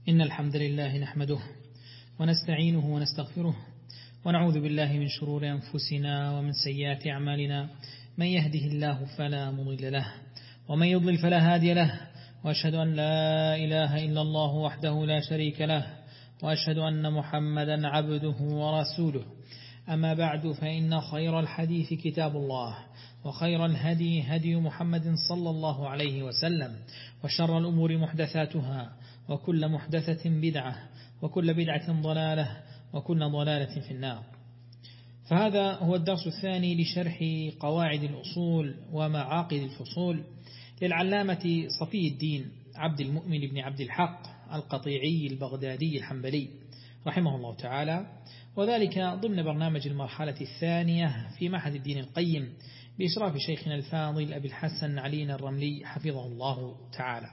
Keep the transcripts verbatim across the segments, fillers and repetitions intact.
إن الحمد لله نحمده ونستعينه ونستغفره ونعوذ بالله من شرور أنفسنا ومن سيئات أعمالنا، من يهده الله فلا مضل له ومن يضلل فلا هادي له، وأشهد أن لا إله إلا الله وحده لا شريك له، وأشهد أن محمدا عبده ورسوله. أما بعد، فإن خير الحديث كتاب الله، وخير الهدي هدي محمد صلى الله عليه وسلم، وشر الأمور محدثاتها، وكل محدثة بدعة، وكل بدعة ضلالة، وكل ضلالة في النار. فهذا هو الدرس الثاني لشرح قواعد الأصول ومعاقد الفصول للعلامة صفي الدين عبد المؤمن بن عبد الحق القطيعي البغدادي الحنبلي رحمه الله تعالى، وذلك ضمن برنامج المرحلة الثانية في معهد الدين القيم بإشراف شيخنا الفاضل أبي الحسن علي الرملي حفظه الله تعالى.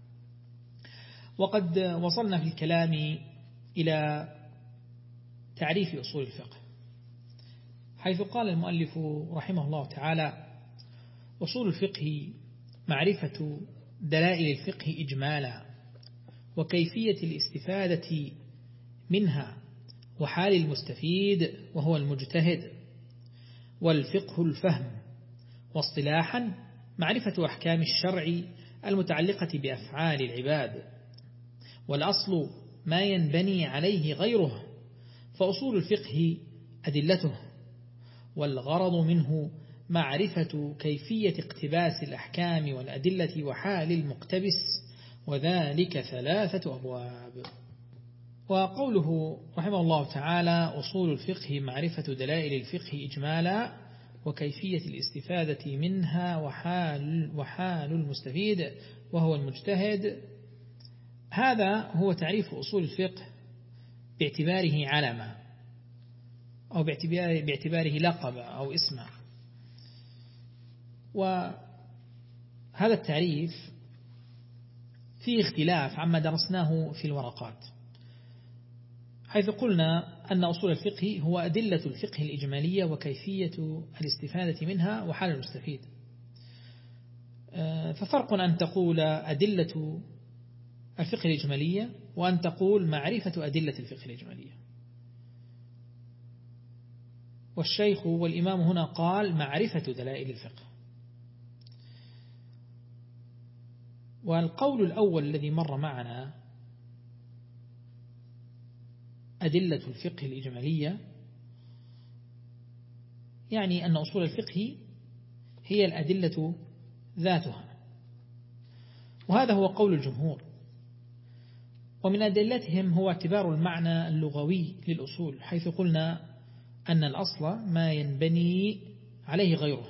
وقد وصلنا في الكلام إلى تعريف أصول الفقه، حيث قال المؤلف رحمه الله تعالى: أصول الفقه معرفة دلائل الفقه إجمالا، وكيفية الاستفادة منها، وحال المستفيد وهو المجتهد، والفقه الفهم، واصطلاحا معرفة أحكام الشرع المتعلقة بأفعال العباد، والأصل ما ينبني عليه غيره، فأصول الفقه أدلته، والغرض منه معرفة كيفية اقتباس الأحكام والأدلة وحال المقتبس، وذلك ثلاثة أبواب. وقوله رحمه الله تعالى: أصول الفقه معرفة دلائل الفقه إجمالا، وكيفية الاستفادة منها، وحال, وحال المستفيد وهو المجتهد. هذا هو تعريف أصول الفقه باعتباره علما، أو باعتباره, باعتباره لقب أو اسما. وهذا التعريف فيه اختلاف عما درسناه في الورقات، حيث قلنا أن أصول الفقه هو أدلة الفقه الإجمالية وكيفية الاستفادة منها وحال المستفيد. ففرق أن تقول أدلة الفقه الإجمالية وأن تقول معرفة أدلة الفقه الإجمالية. والشيخ والإمام هنا قال معرفة دلائل الفقه. والقول الأول الذي مر معنا أدلة الفقه الإجمالية، يعني أن أصول الفقه هي الأدلة ذاتها، وهذا هو قول الجمهور. ومن أدلتهم هو اعتبار المعنى اللغوي للأصول، حيث قلنا أن الأصل ما ينبني عليه غيره،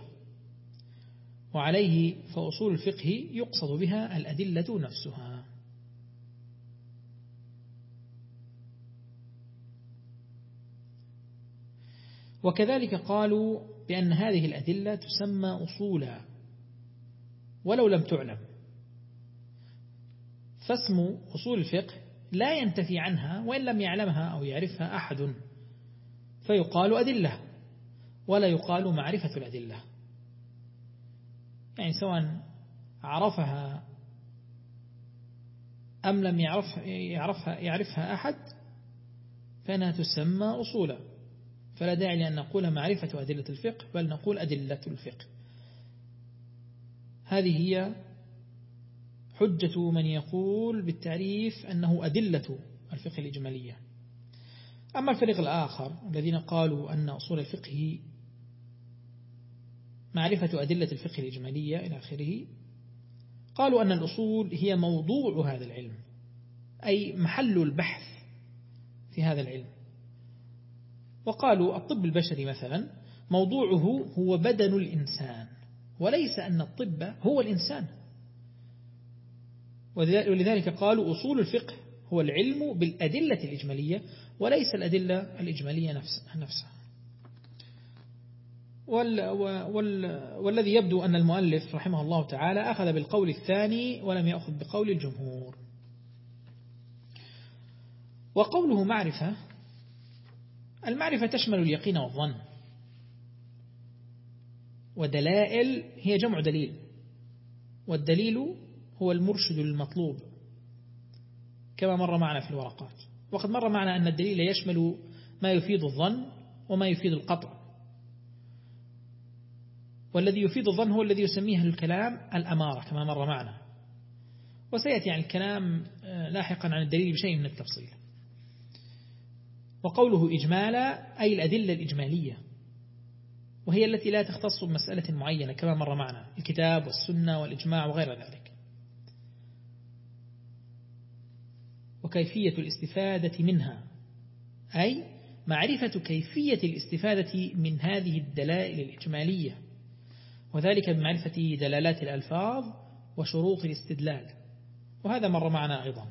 وعليه فأصول الفقه يقصد بها الأدلة نفسها. وكذلك قالوا بأن هذه الأدلة تسمى أصولا ولو لم تعلم، فاسم أصول الفقه لا ينتفي عنها وإن لم يعلمها أو يعرفها أحد، فيقال أدلة ولا يقال معرفة الأدلة، يعني سواء عرفها أم لم يعرف يعرفها, يعرفها أحد فإنها تسمى أصولا. فلا داعي لأن نقول معرفة أدلة الفقه، بل نقول أدلة الفقه. هذه هي حجة من يقول بالتعريف أنه أدلة الفقه الإجمالية. أما الفريق الآخر الذين قالوا أن أصول الفقه معرفة أدلة الفقه الإجمالية إلى آخره، قالوا أن الأصول هي موضوع هذا العلم، أي محل البحث في هذا العلم. وقالوا الطب البشري مثلا موضوعه هو بدن الإنسان، وليس أن الطب هو الإنسان. ولذلك قالوا أصول الفقه هو العلم بالأدلة الإجمالية وليس الأدلة الإجمالية نفسها. وال وال والذي يبدو أن المؤلف رحمه الله تعالى أخذ بالقول الثاني ولم يأخذ بقول الجمهور. وقوله معرفة، المعرفة تشمل اليقين والظن، ودلائل هي جمع دليل، والدليل هو المرشد المطلوب. كما مر معنا في الورقات. وقد مر معنا أن الدليل يشمل ما يفيد الظن وما يفيد القطع، والذي يفيد الظن هو الذي يسميه الكلام الأمارة كما مر معنا، وسيأتي عن الكلام لاحقا عن الدليل بشيء من التفصيل. وقوله إجمالا أي الأدلة الإجمالية، وهي التي لا تختص بمسألة معينة كما مر معنا، الكتاب والسنة والإجماع وغير ذلك. وكيفية الاستفادة منها أي معرفة كيفية الاستفادة من هذه الدلائل الإجمالية، وذلك بمعرفة دلالات الألفاظ وشروط الاستدلال، وهذا مر معنا أيضا.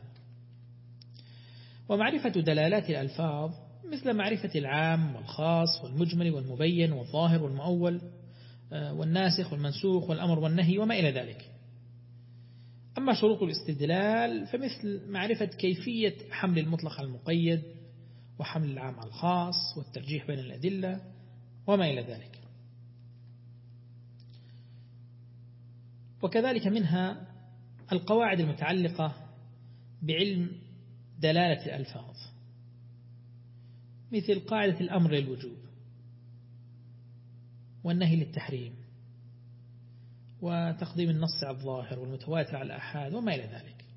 ومعرفة دلالات الألفاظ مثل معرفة العام والخاص والمجمل والمبين والظاهر والمؤول والناسخ والمنسوخ والأمر والنهي وما إلى ذلك. أما شروط الاستدلال فمثل معرفة كيفية حمل المطلق على المقيد، وحمل العام على الخاص، والترجيح بين الأدلة وما إلى ذلك. وكذلك منها القواعد المتعلقة بعلم دلالة الألفاظ، مثل قاعدة الأمر للوجوب والنهي للتحريم وتقديم النص على الظاهر والمتواتر على الآحاد وما إلى ذلك.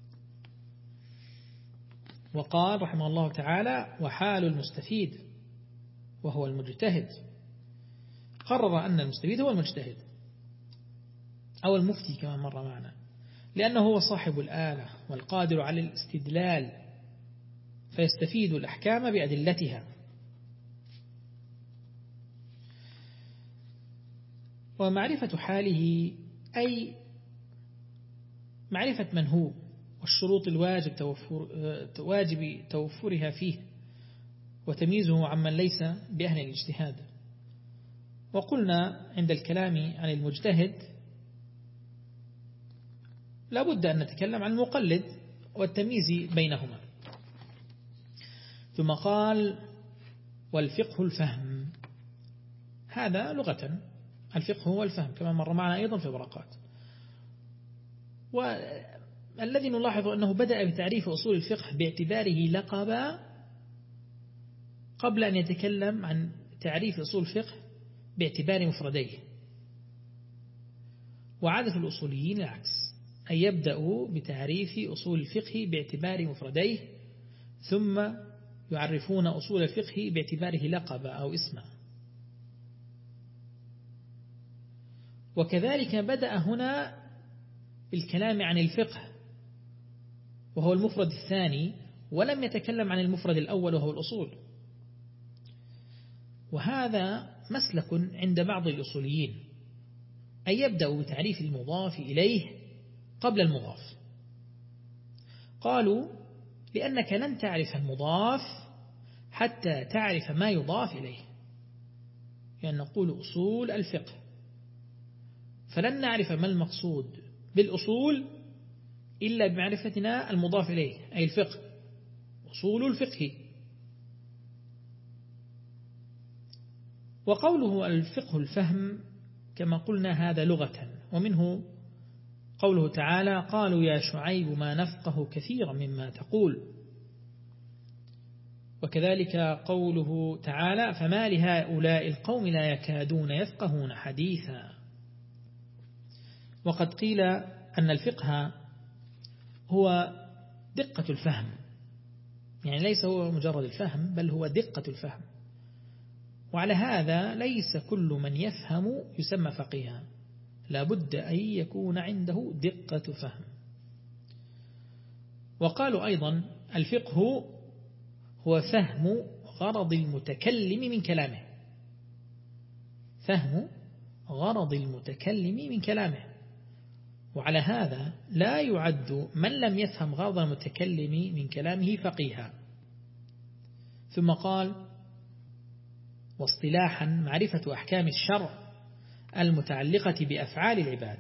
وقال رحمه الله تعالى: وحال المستفيد وهو المجتهد. قرر أن المستفيد هو المجتهد أو المفتي كما مر معنا، لأنه هو صاحب الآلة والقادر على الاستدلال، فيستفيد الأحكام بأدلتها. ومعرفة حاله أي معرفة من هو والشروط الواجب توفر واجب توفرها فيه، وتمييزه عمن ليس بأهل الاجتهاد. وقلنا عند الكلام عن المجتهد لا بد أن نتكلم عن المقلد والتمييز بينهما. ثم قال: والفقه الفهم. هذا لغة الفقه هو الفهم كما مر معنا أيضا في الورقات. والذي نلاحظ أنه بدأ بتعريف أصول الفقه باعتباره لقبا قبل أن يتكلم عن تعريف أصول الفقه باعتبار مفرديه. وعادة الأصوليين العكس، أن يبدأوا بتعريف أصول الفقه باعتبار مفرديه ثم يعرفون أصول الفقه باعتباره لقبا أو اسما. وكذلك بدأ هنا بالكلام عن الفقه وهو المفرد الثاني، ولم يتكلم عن المفرد الأول وهو الأصول. وهذا مسلك عند بعض الأصوليين، أن يبدأوا بتعريف المضاف إليه قبل المضاف. قالوا: لأنك لن تعرف المضاف حتى تعرف ما يضاف إليه، يعني نقول أصول الفقه، فلن نعرف ما المقصود بالأصول إلا بمعرفتنا المضاف إليه أي الفقه، أصول الفقه. وقوله الفقه الفهم كما قلنا هذا لغة، ومنه قوله تعالى: قالوا يا شعيب ما نفقه كثيرا مما تقول. وكذلك قوله تعالى: فما لهؤلاء القوم لا يكادون يفقهون حديثا. وقد قيل أن الفقه هو دقة الفهم، يعني ليس هو مجرد الفهم بل هو دقة الفهم. وعلى هذا ليس كل من يفهم يسمى فقيها، لا بد أن يكون عنده دقة فهم. وقالوا أيضا: الفقه هو فهم غرض المتكلم من كلامه، فهم غرض المتكلم من كلامه. وعلى هذا لا يعد من لم يفهم غرض المتكلم من كلامه فقيها. ثم قال: واصطلاحا معرفة أحكام الشرع المتعلقة بأفعال العباد.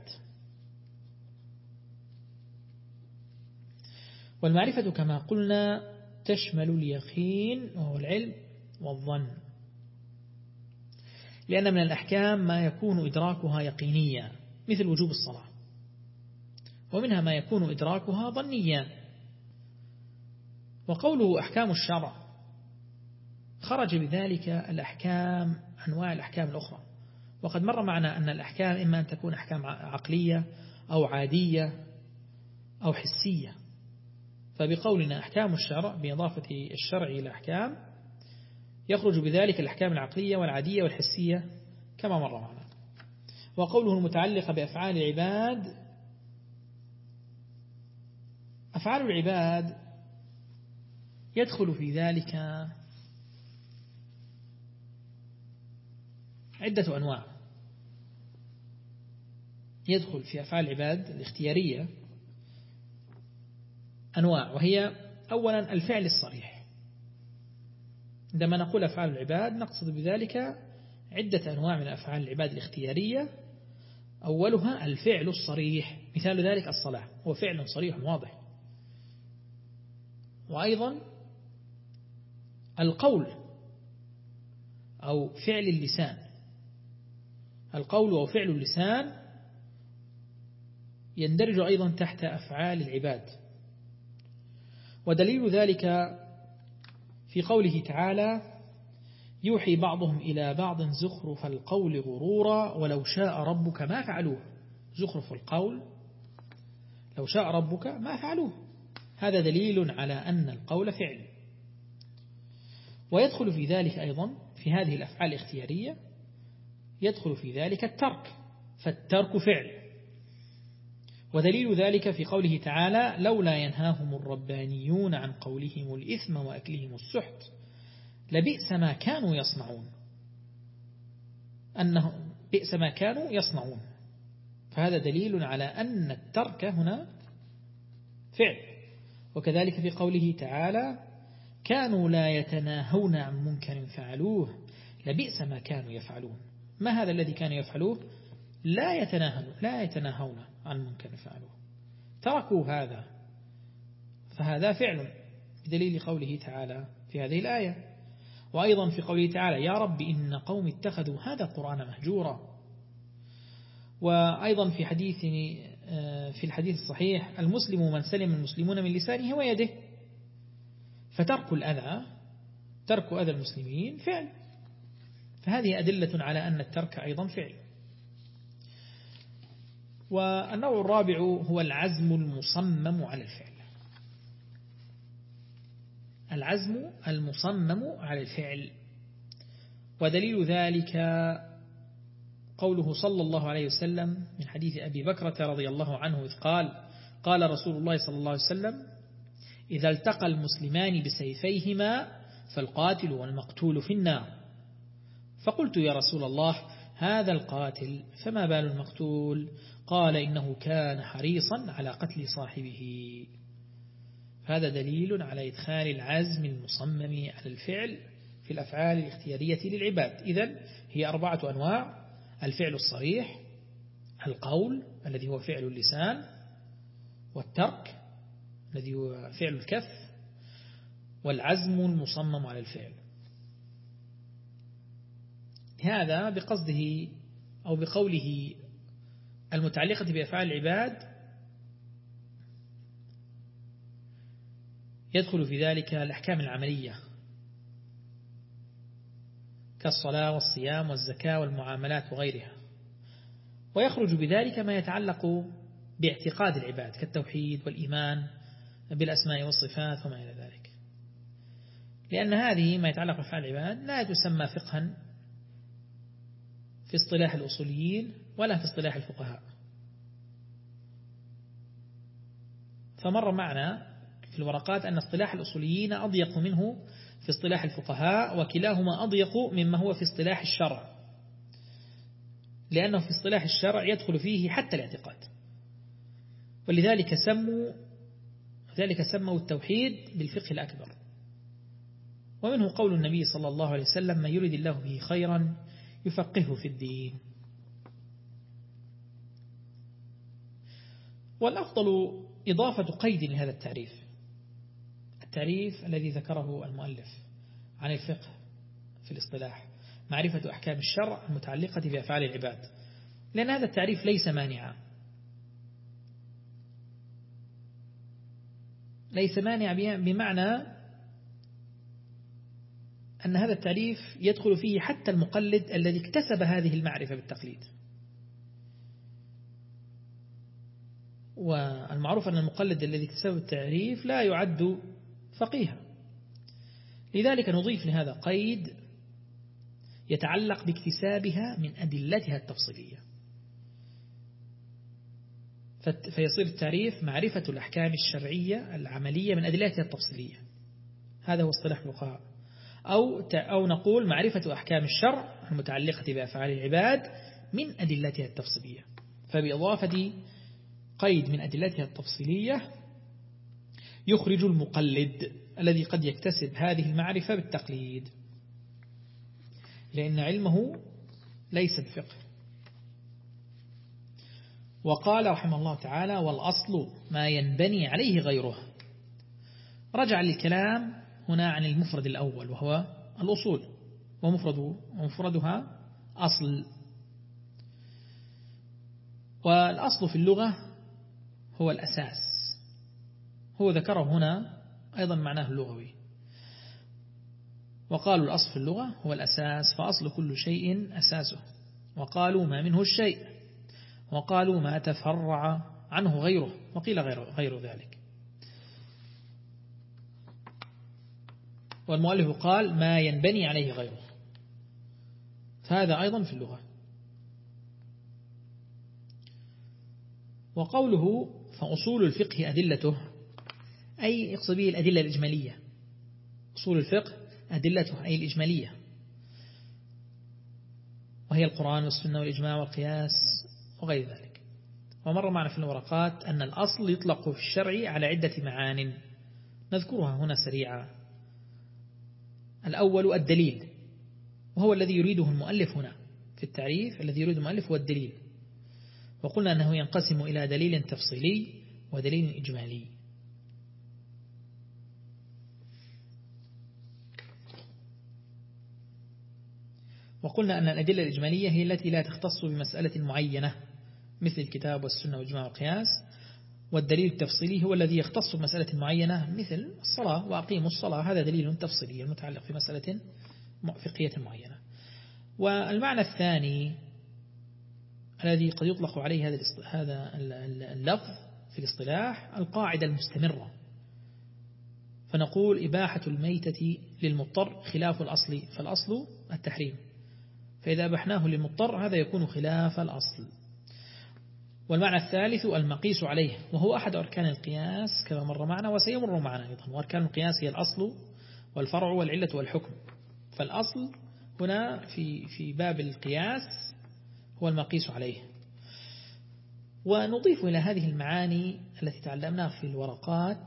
والمعرفة كما قلنا تشمل اليقين وهو العلم والظن، لأن من الأحكام ما يكون إدراكها يقينيا مثل وجوب الصلاة، ومنها ما يكون إدراكها ظنيا وقوله أحكام الشرع خرج بذلك الأحكام أنواع الأحكام الأخرى، وقد مر معنا أن الأحكام إما أن تكون أحكام عقلية أو عادية أو حسية، فبقولنا أحكام الشرع بإضافة الشرع إلى أحكام يخرج بذلك الأحكام العقلية والعادية والحسية كما مر معنا. وقوله المتعلقة بأفعال العباد، أفعال العباد يدخل في ذلك عدة أنواع. يدخل في أفعال العباد الاختيارية أنواع، وهي أولا الفعل الصريح. عندما نقول أفعال العباد نقصد بذلك عدة أنواع من أفعال العباد الاختيارية. أولها الفعل الصريح، مثال ذلك الصلاة هو فعل صريح واضح. وأيضا القول أو فعل اللسان، القول أو فعل اللسان يندرج أيضا تحت أفعال العباد. ودليل ذلك في قوله تعالى يوحي بعضهم إلى بعض زخرف القول غرورا ولو شاء ربك ما فعلوه. زخرف القول لو شاء ربك ما فعلوه، هذا دليل على أن القول فعل. ويدخل في ذلك أيضا في هذه الأفعال الاختيارية يدخل في ذلك الترك، فالترك فعل. ودليل ذلك في قوله تعالى لولا ينهاهم الربانيون عن قولهم الإثم وأكلهم السحت لبئس ما كانوا يصنعون، أنه بئس ما كانوا يصنعون، فهذا دليل على أن الترك هنا فعل. وكذلك في قوله تعالى كانوا لا يتناهون عن منكر فعلوه لبئس ما كانوا يفعلون. ما هذا الذي كانوا يفعلوه؟ لا يتناهون لا يتناهون عن منكر فعلوه، تركوا هذا، فهذا فعل بدليل قوله تعالى في هذه الآية. وأيضا في قوله تعالى يا رب إن قوم اتخذوا هذا القرآن مهجورا. وأيضا في حديث في الحديث الصحيح المسلم من سلم المسلمون من لسانه ويده، فترك الأذى ترك أذى المسلمين فعل، فهذه أدلة على أن الترك أيضا فعل. والنوع الرابع هو العزم المصمم على الفعل. العزم المصمم على الفعل، ودليل ذلك قوله صلى الله عليه وسلم من حديث أبي بكرة رضي الله عنه إذ قال قال رسول الله صلى الله عليه وسلم إذا التقى المسلمان بسيفيهما فالقاتل والمقتول في النار. فقلت يا رسول الله هذا القاتل فما بال المقتول؟ قال إنه كان حريصا على قتل صاحبه. هذا دليل على إدخال العزم المصمم على الفعل في الأفعال الاختيارية للعباد. إذن هي أربعة أنواع: الفعل الصريح، القول الذي هو فعل اللسان، والترك الذي هو فعل الكف، والعزم المصمم على الفعل. هذا بقصده أو بقوله المتعلقة بأفعال العباد يدخل في ذلك الأحكام العملية كالصلاة والصيام والزكاة والمعاملات وغيرها، ويخرج بذلك ما يتعلق باعتقاد العباد كالتوحيد والإيمان بالأسماء والصفات وما إلى ذلك، لأن هذه ما يتعلق بأفعال العباد لا تسمى فقها في اصطلاح الأصوليين ولا في اصطلاح الفقهاء. فمر معنا في الورقات أن اصطلاح الأصوليين أضيق منه في اصطلاح الفقهاء، وكلاهما أضيق مما هو في اصطلاح الشرع، لأنه في اصطلاح الشرع يدخل فيه حتى الاعتقاد، ولذلك سموا ذلك سموا التوحيد بالفقه الأكبر. ومنه قول النبي صلى الله عليه وسلم من يريد الله به خيرا يفقهه في الدين. والأفضل إضافة قيد لهذا التعريف، التعريف الذي ذكره المؤلف عن الفقه في الاصطلاح معرفة أحكام الشرع المتعلقة بأفعال العباد، لأن هذا التعريف ليس مانعا. ليس مانع بمعنى أن هذا التعريف يدخل فيه حتى المقلد الذي اكتسب هذه المعرفة بالتقليد. والمعروف أن المقلد الذي اكتسب التعريف لا يعد فقيها، لذلك نضيف لهذا قيد يتعلق باكتسابها من أدلتها التفصيلية، فيصير التعريف معرفة الأحكام الشرعية العملية من أدلتها التفصيلية، هذا هو اصطلاح الفقهاء. أو أو نقول معرفة أحكام الشرع المتعلقة بأفعال العباد من أدلتها التفصيلية، فبإضافة قيد من أدلتها التفصيلية يخرج المقلد الذي قد يكتسب هذه المعرفة بالتقليد، لأن علمه ليس بفقه. وقال رحمه الله تعالى: والأصل ما ينبني عليه غيره. رجع للكلام هنا عن المفرد الأول وهو الأصول، ومفرده ومفردها أصل. والأصل في اللغة هو الأساس، هو ذكره هنا أيضا معناه اللغوي. وقالوا الأصل في اللغة هو الأساس، فأصل كل شيء أساسه. وقالوا ما منه الشيء، وقالوا ما تفرع عنه غيره، وقيل غير, غير ذلك. والمؤلف قال ما ينبني عليه غيره، فهذا أيضا في اللغة. وقوله فأصول الفقه أدلته، أي يقصد به الأدلة الإجمالية. أصول الفقه أدلته أي الإجمالية، وهي القرآن والسنة والإجماع والقياس وغير ذلك. ومر معنا في الورقات أن الأصل يطلق في الشرع على عدة معان نذكرها هنا سريعا. الأول الدليل، وهو الذي يريده المؤلف هنا في التعريف، الذي يريد المؤلف هو الدليل. وقلنا أنه ينقسم إلى دليل تفصيلي ودليل إجمالي. وقلنا أن الأدلة الإجمالية هي التي لا تختص بمسألة معينة مثل الكتاب والسنة والإجماع والقياس، والدليل التفصيلي هو الذي يختص بمسألة معينة مثل الصلاة وأقيموا الصلاة، هذا دليل تفصيلي متعلق في مسألة فقهية معينة. والمعنى الثاني الذي قد يطلق عليه هذا هذا اللفظ في الاصطلاح القاعدة المستمرة، فنقول إباحة الميتة للمضطر خلاف الأصل، فالأصل التحريم، فإذا أبحناه للمضطر هذا يكون خلاف الأصل. والمعنى الثالث المقيس عليه، وهو أحد أركان القياس كما مر معنا وسيمر معنا أيضا. وأركان القياس هي الأصل والفرع والعلة والحكم، فالأصل هنا في في باب القياس هو المقيس عليه. ونضيف إلى هذه المعاني التي تعلمناها في الورقات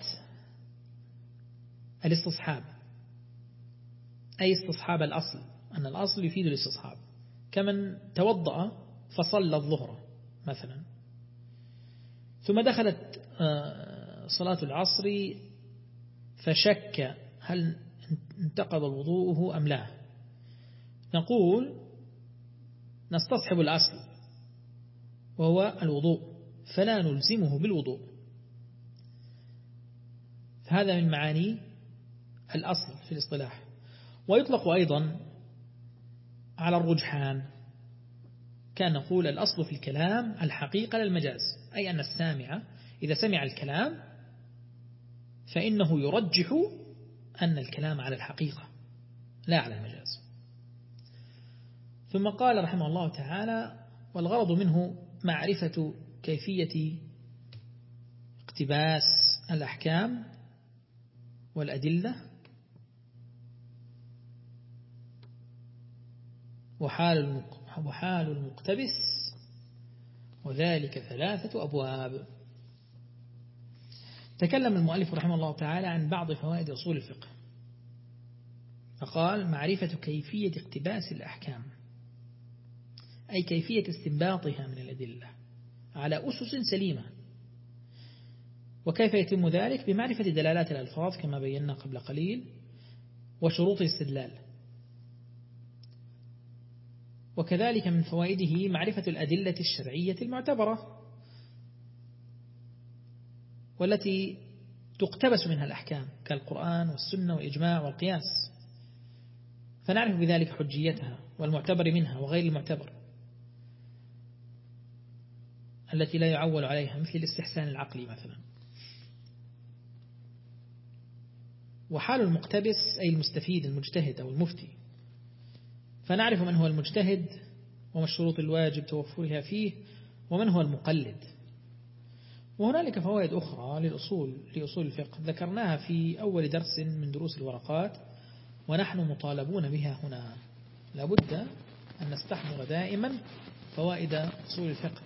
الاستصحاب، أي استصحاب الأصل، أن الأصل يفيد الاستصحاب، كمن توضأ فصلى الظهر مثلا ثم دخلت صلاة العصر فشك هل انتقض وضوءه أم لا، نقول نستصحب الأصل وهو الوضوء فلا نلزمه بالوضوء، فهذا من معاني الأصل في الاصطلاح. ويطلق أيضا على الرجحان، كان نقول الأصل في الكلام الحقيقة للمجاز، أي أن السامع إذا سمع الكلام فإنه يرجح أن الكلام على الحقيقة لا على المجاز. ثم قال رحمه الله تعالى والغرض منه معرفة كيفية اقتباس الأحكام والأدلة وحال وحال المقتبس، وذلك ثلاثة أبواب. تكلم المؤلف رحمه الله تعالى عن بعض فوائد أصول الفقه، فقال معرفة كيفية اقتباس الأحكام، أي كيفية استنباطها من الأدلة على أسس سليمة. وكيف يتم ذلك؟ بمعرفة دلالات الألفاظ كما بينا قبل قليل وشروط الاستدلال. وكذلك من فوائده معرفة الأدلة الشرعية المعتبرة والتي تقتبس منها الأحكام كالقرآن والسنة والإجماع والقياس، فنعرف بذلك حجيتها والمعتبر منها وغير المعتبر التي لا يعول عليها، مثل الاستحسان العقلي مثلا. وحال المقتبس أي المستفيد المجتهد أو المفتي، فنعرف من هو المجتهد وما الشروط الواجب توفرها فيه ومن هو المقلد. وهنالك فوائد أخرى للأصول لأصول الفقه ذكرناها في أول درس من دروس الورقات ونحن مطالبون بها هنا. لابد أن نستحضر دائما فوائد أصول الفقه.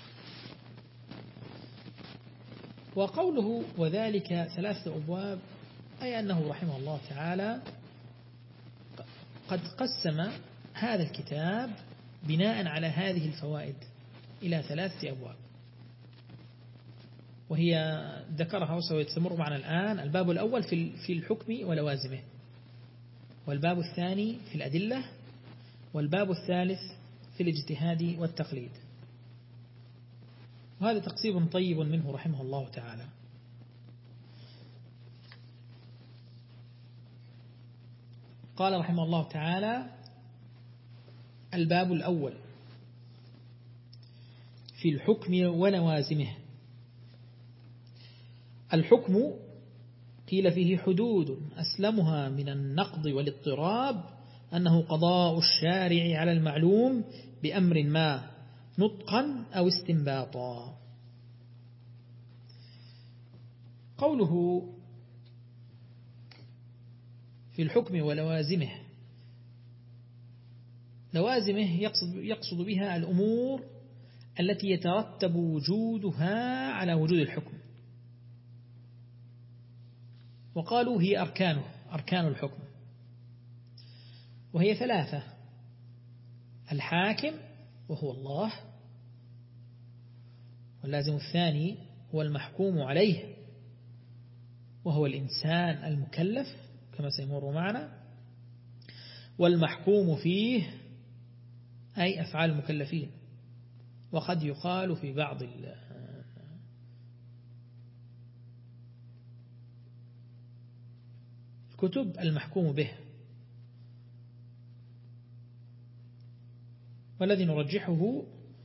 وقوله وذلك ثلاثة أبواب أي أنه رحمه الله تعالى قد قسم هذا الكتاب بناء على هذه الفوائد إلى ثلاثة أبواب، وهي ذكرها وستمر معنا الآن. الباب الأول في الحكم ولوازمه، والباب الثاني في الأدلة، والباب الثالث في الاجتهاد والتقليد. وهذا تقسيم طيب منه رحمه الله تعالى. قال رحمه الله تعالى الباب الأول في الحكم ولوازمه. الحكم قيل فيه حدود أسلمها من النقض والاضطراب أنه قضاء الشارع على المعلوم بأمر ما نطقا أو استنباطا. قوله في الحكم ولوازمه، لوازمه يقصد, يقصد بها الأمور التي يترتب وجودها على وجود الحكم، وقالوا هي أركانه أركان الحكم، وهي ثلاثة: الحاكم وهو الله، واللازم الثاني هو المحكوم عليه وهو الإنسان المكلف كما سيمر معنا، والمحكوم فيه أي أفعال المكلفين. وقد يقال في بعض الكتب المحكوم به، والذي نرجحه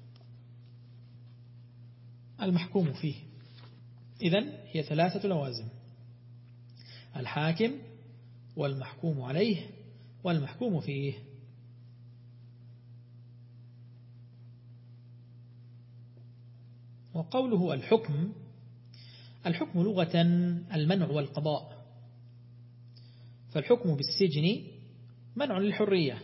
المحكوم فيه. إذن هي ثلاثة لوازم: الحاكم والمحكوم عليه والمحكوم فيه. وقوله الحكم، الحكم لغة المنع والقضاء، فالحكم بالسجن منع للحرية،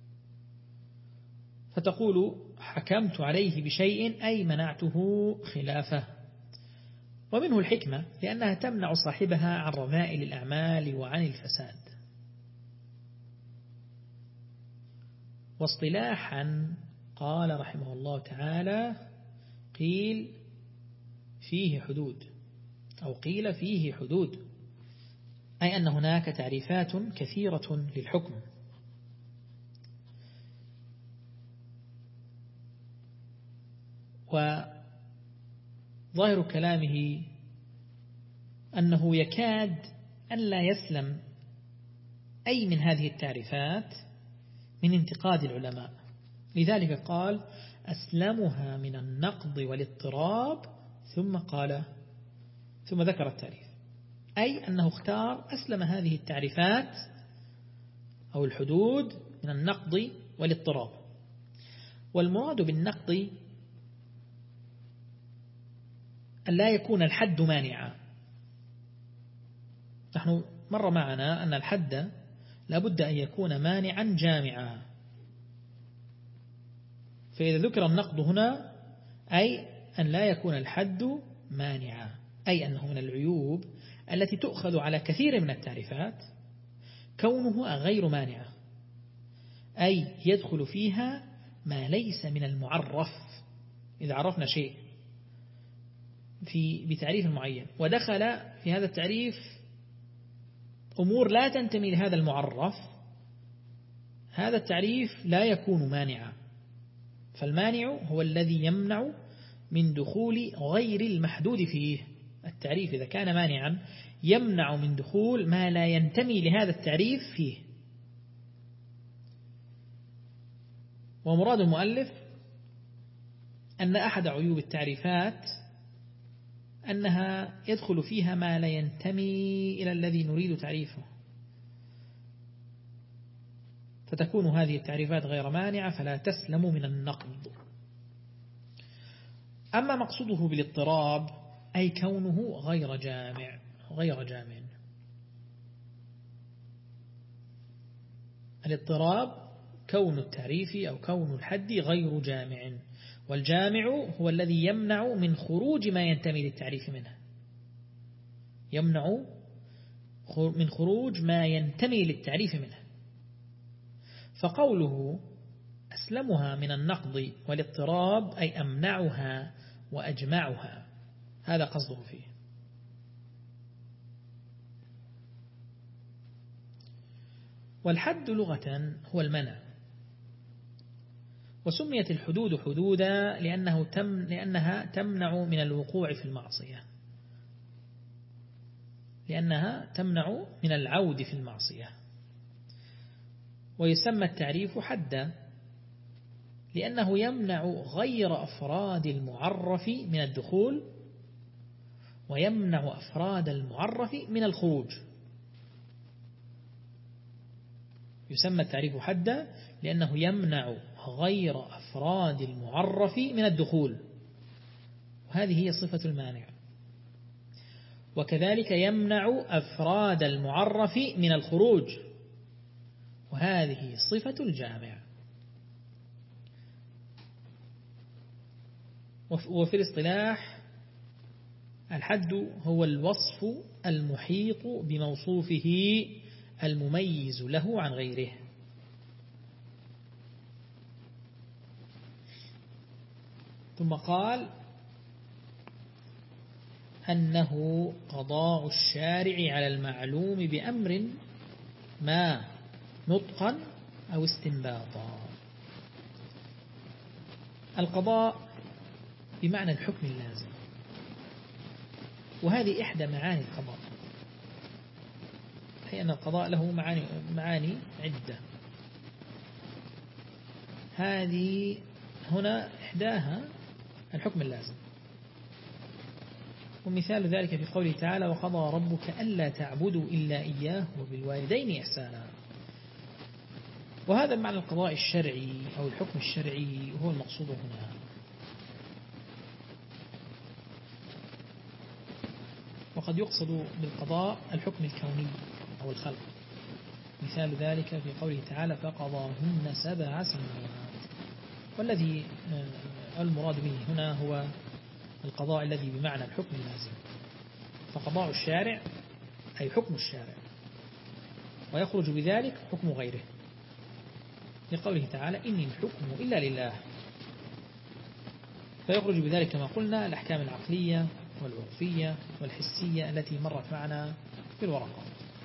فتقول حكمت عليه بشيء أي منعته خلافه. ومنه الحكمة لأنها تمنع صاحبها عن رذائل الأعمال وعن الفساد. واصطلاحا قال رحمه الله تعالى قيل فيه حدود أو قيل فيه حدود، أي أن هناك تعريفات كثيرة للحكم. وظاهر كلامه أنه يكاد أن لا يسلم أي من هذه التعريفات من انتقاد العلماء، لذلك قال أسلمها من النقض والاضطراب، ثم قال ثم ذكر التعريف، أي أنه اختار أسلم هذه التعريفات أو الحدود من النقض والاضطراب. والمراد بالنقض أن لا يكون الحد مانعا. نحن مر معنا أن الحد لابد أن يكون مانعا جامعا، فإذا ذكر النقض هنا أي أن لا يكون الحد مانعا، أي أنه من العيوب التي تؤخذ على كثير من التعريفات كونها غير مانعة، أي يدخل فيها ما ليس من المعرف. إذا عرفنا شيء في بتعريف معين ودخل في هذا التعريف أمور لا تنتمي لهذا المعرف، هذا التعريف لا يكون مانعا. فالمانع هو الذي يمنع من دخول غير المحدود فيه. التعريف إذا كان مانعا يمنع من دخول ما لا ينتمي لهذا التعريف فيه. ومراد المؤلف أن أحد عيوب التعريفات أنها يدخل فيها ما لا ينتمي إلى الذي نريد تعريفه، فتكون هذه التعريفات غير مانعة فلا تسلم من النقد. أما مقصوده بالاضطراب أي كونه غير جامع غير جامع. الاضطراب كون التعريف أو كون الحد غير جامع، والجامع هو الذي يمنع من خروج ما ينتمي للتعريف منه، يمنع من خروج ما ينتمي للتعريف منه. فقوله أسلمها من النقض والاضطراب أي أمنعها وأجمعها، هذا قصده فيه. والحد لغة هو المنع، وسميت الحدود حدودا لأنه تم لأنها تمنع من الوقوع في المعصية، لأنها تمنع من العود في المعصية. ويسمى التعريف حدا لأنه يمنع غير أفراد المعرف من الدخول ويمنع أفراد المعرف من الخروج. يسمى التعريف حدا لأنه يمنع غير أفراد المعرف من الدخول، وهذه هي صفة المانع. وكذلك يمنع أفراد المعرف من الخروج، وهذه صفة الجامع. وفي الاصطلاح الحد هو الوصف المحيط بموصوفه المميز له عن غيره. ثم قال أنه قضاء الشارع على المعلوم بأمر ما نطقا أو استنباطا. القضاء بمعنى الحكم اللازم، وهذه إحدى معاني القضاء، أي أن القضاء له معاني, معاني عدة. هذه هنا إحداها الحكم اللازم، ومثال ذلك في قوله تعالى وقضى ربك ألا تعبدوا إلا إياه وبالوالدين إحسانا. وهذا معنى القضاء الشرعي أو الحكم الشرعي وهو المقصود هنا. وقد يقصد بالقضاء الحكم الكوني أو الخلق، مثال ذلك في قوله تعالى فقضاهن سبع سنوات. والذي المراد به هنا هو القضاء الذي بمعنى الحكم اللازم، فقضاء الشارع أي حكم الشارع، ويخرج بذلك حكم غيره، لقوله تعالى إن الحكم إلا لله، فيخرج بذلك كما قلنا الأحكام العقلية والعرفية والحسية التي مرت معنا في الورقة.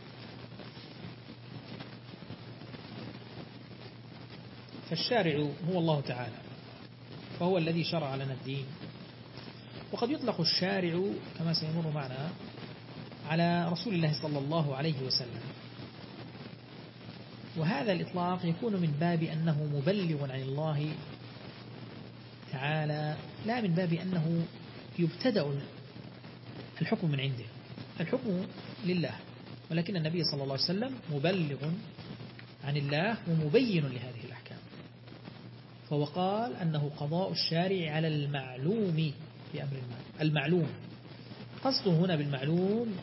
فالشارع هو الله تعالى، فهو الذي شرع لنا الدين. وقد يطلق الشارع كما سيمر معنا على رسول الله صلى الله عليه وسلم، وهذا الإطلاق يكون من باب أنه مبلغ عن الله تعالى، لا من باب أنه يبتدأ الحكم من عنده. الحكم لله، ولكن النبي صلى الله عليه وسلم مبلغ عن الله ومبين لهذه الأحكام. فهو قال أنه قضاء الشارع على المعلوم في أمر ما. المعلوم قصده هنا بالمعلوم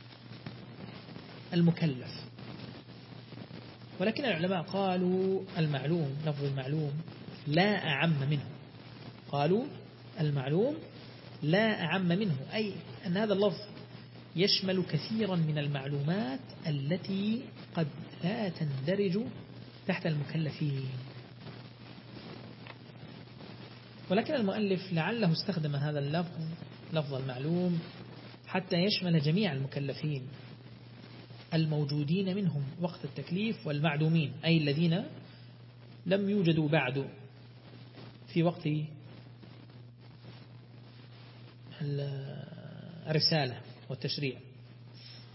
المكلف، ولكن العلماء قالوا المعلوم لفظ المعلوم لا أعم منه، قالوا المعلوم لا أعم منه، أي أن هذا اللفظ يشمل كثيرا من المعلومات التي قد لا تندرج تحت المكلفين. ولكن المؤلف لعله استخدم هذا اللفظ لفظ المعلوم حتى يشمل جميع المكلفين الموجودين منهم وقت التكليف والمعدومين، أي الذين لم يوجدوا بعد في وقت الرسالة والتشريع.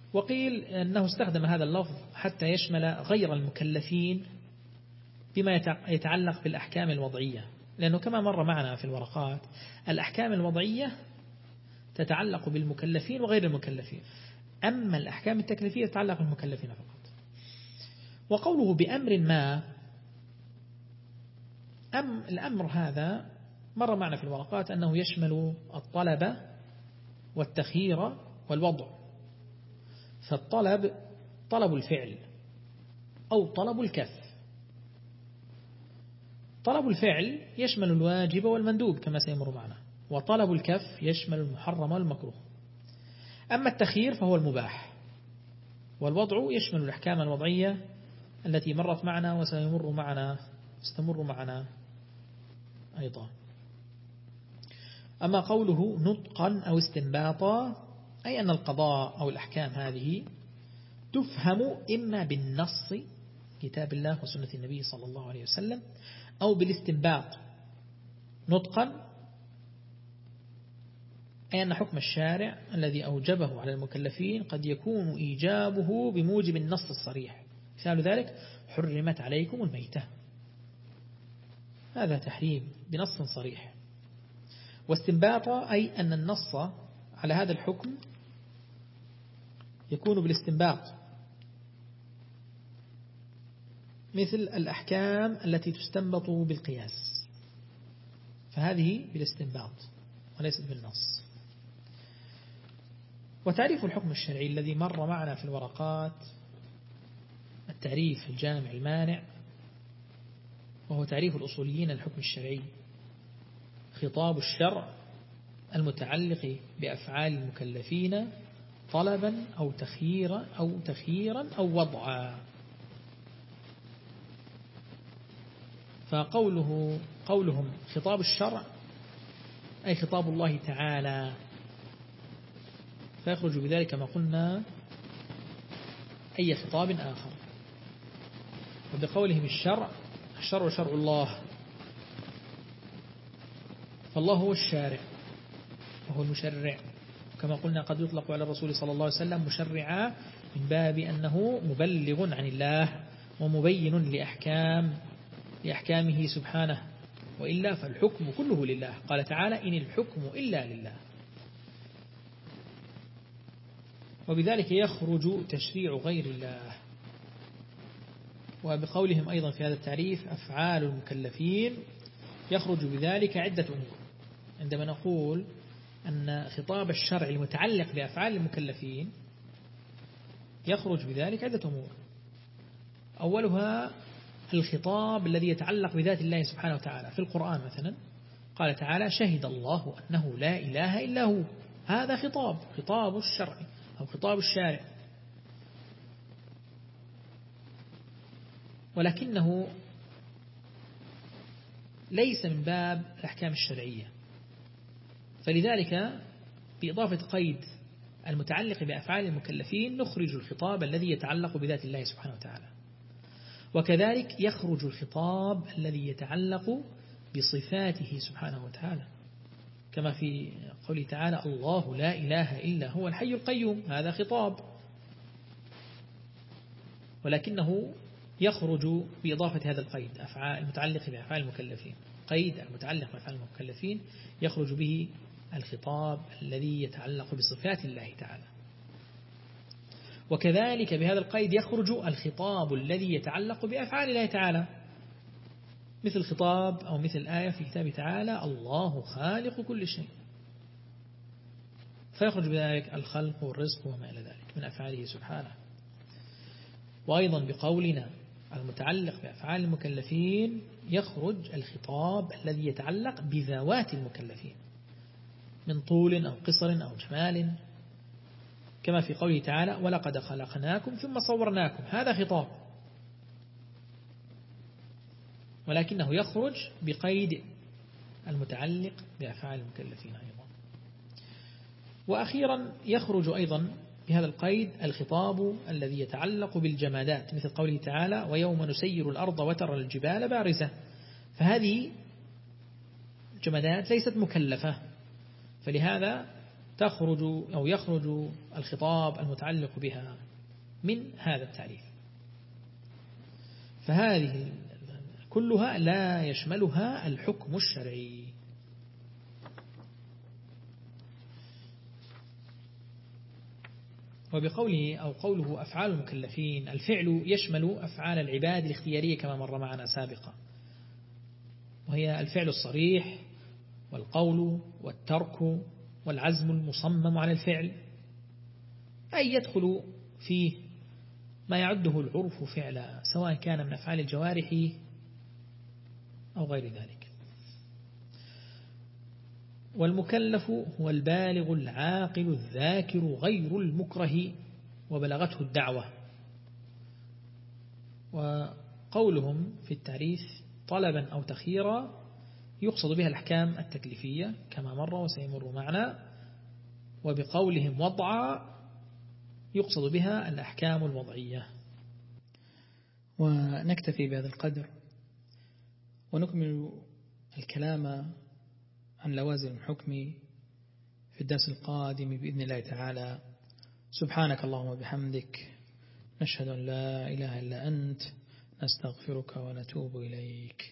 وقيل أنه استخدم هذا اللفظ حتى يشمل غير المكلفين بما يتعلق بالأحكام الوضعية، لأنه كما مر معنا في الورقات الأحكام الوضعية تتعلق بالمكلفين وغير المكلفين، أما الأحكام التكليفية تتعلق بالمكلفين فقط. وقوله بأمر ما، أم الأمر هذا مر معنا في الورقات أنه يشمل الطلب والتخيير والوضع. فالطلب طلب الفعل أو طلب الكف. طلب الفعل يشمل الواجب والمندوب كما سيمر معنا، وطلب الكف يشمل المحرم والمكروه. أما التخيير فهو المباح، والوضع يشمل الأحكام الوضعية التي مرت معنا وسيمر معنا استمر معنا أيضا. أما قوله نطقا أو استنباطا، أي أن القضاء أو الأحكام هذه تفهم إما بالنص كتاب الله وسنة النبي صلى الله عليه وسلم أو بالاستنباط. نطقا أي أن حكم الشارع الذي أوجبه على المكلفين قد يكون إيجابه بموجب النص الصريح، مثال ذلك حرمت عليكم الميتة، هذا تحريم بنص صريح. واستنباطا أي أن النص على هذا الحكم يكون بالاستنباط، مثل الأحكام التي تستنبط بالقياس، فهذه بالاستنباط وليست بالنص. وتعريف الحكم الشرعي الذي مر معنا في الورقات التعريف الجامع المانع، وهو تعريف الأصوليين الحكم الشرعي: خطاب الشرع المتعلق بأفعال المكلفين طلبا أو تخييرا أو تخييرا أو وضعا. فقوله قولهم خطاب الشرع أي خطاب الله تعالى، فيخرج بذلك ما قلنا أي خطاب آخر. وبقولهم الشرع، الشرع شرع الله، فالله هو الشارع وهو المشرع، كما قلنا قد يطلق على الرسول صلى الله عليه وسلم مشرعا من باب أنه مبلغ عن الله ومبين لأحكام لأحكامه سبحانه، وإلا فالحكم كله لله. قال تعالى إن الحكم إلا لله. وبذلك يخرج تشريع غير الله. وبقولهم أيضا في هذا التعريف أفعال المكلفين، يخرج بذلك عدة أمور. عندما نقول أن خطاب الشرع المتعلق بأفعال المكلفين يخرج بذلك عدة أمور. أولها الخطاب الذي يتعلق بذات الله سبحانه وتعالى. في القرآن مثلا قال تعالى شهد الله أنه لا إله إلا هو، هذا خطاب خطاب الشرع أو خطاب الشارع، ولكنه ليس من باب الأحكام الشرعية. فلذلك بإضافة قيد المتعلق بأفعال المكلفين نخرج الخطاب الذي يتعلق بذات الله سبحانه وتعالى. وكذلك يخرج الخطاب الذي يتعلق بصفاته سبحانه وتعالى، كما في قوله تعالى الله لا إله إلا هو الحي القيوم، هذا خطاب، ولكنه يخرج بإضافة هذا القيد أفعال المتعلق بأفعال المكلفين. قيد المتعلق بأفعال المكلفين يخرج به الخطاب الذي يتعلق بصفات الله تعالى. وكذلك بهذا القيد يخرج الخطاب الذي يتعلق بأفعال الله تعالى، مثل خطاب أو مثل آية في كتابه تعالى الله خالق كل شيء، فيخرج بذلك الخلق والرزق وما إلى ذلك من أفعاله سبحانه. وأيضا بقولنا المتعلق بأفعال المكلفين يخرج الخطاب الذي يتعلق بذوات المكلفين من طول أو قصر أو جمال، كما في قوله تعالى ولقد خلقناكم ثم صورناكم، هذا خطاب، ولكنه يخرج بقيد المتعلق بأفعال المكلفين أيضا. وأخيرا يخرج أيضا بهذا القيد الخطاب الذي يتعلق بالجمادات، مثل قوله تعالى ويوم نسير الأرض وترى الجبال بارزة، فهذه الجمادات ليست مكلفة، فلهذا تخرج أو يخرج الخطاب المتعلق بها من هذا التعريف. فهذه كلها لا يشملها الحكم الشرعي. وبقوله أو قوله أفعال المكلفين، الفعل يشمل أفعال العباد الاختيارية كما مر معنا سابقا، وهي الفعل الصريح والقول والترك والعزم المصمم على الفعل، أي يدخل فيه ما يعده العرف فعلا، سواء كان من أفعال الجوارح أو غير ذلك. والمكلف هو البالغ العاقل الذاكر غير المكره وبلغته الدعوة. وقولهم في التعريف طلبا أو تخييرا يقصد بها الأحكام التكليفية كما مر وسيمر معنا، وبقولهم وضعا يقصد بها الأحكام الوضعية. ونكتفي بهذا القدر ونكمل الكلام عن لوازم الحكم في الدرس القادم بإذن الله تعالى. سبحانك اللهم وبحمدك، نشهد أن لا إله إلا أنت، نستغفرك ونتوب إليك.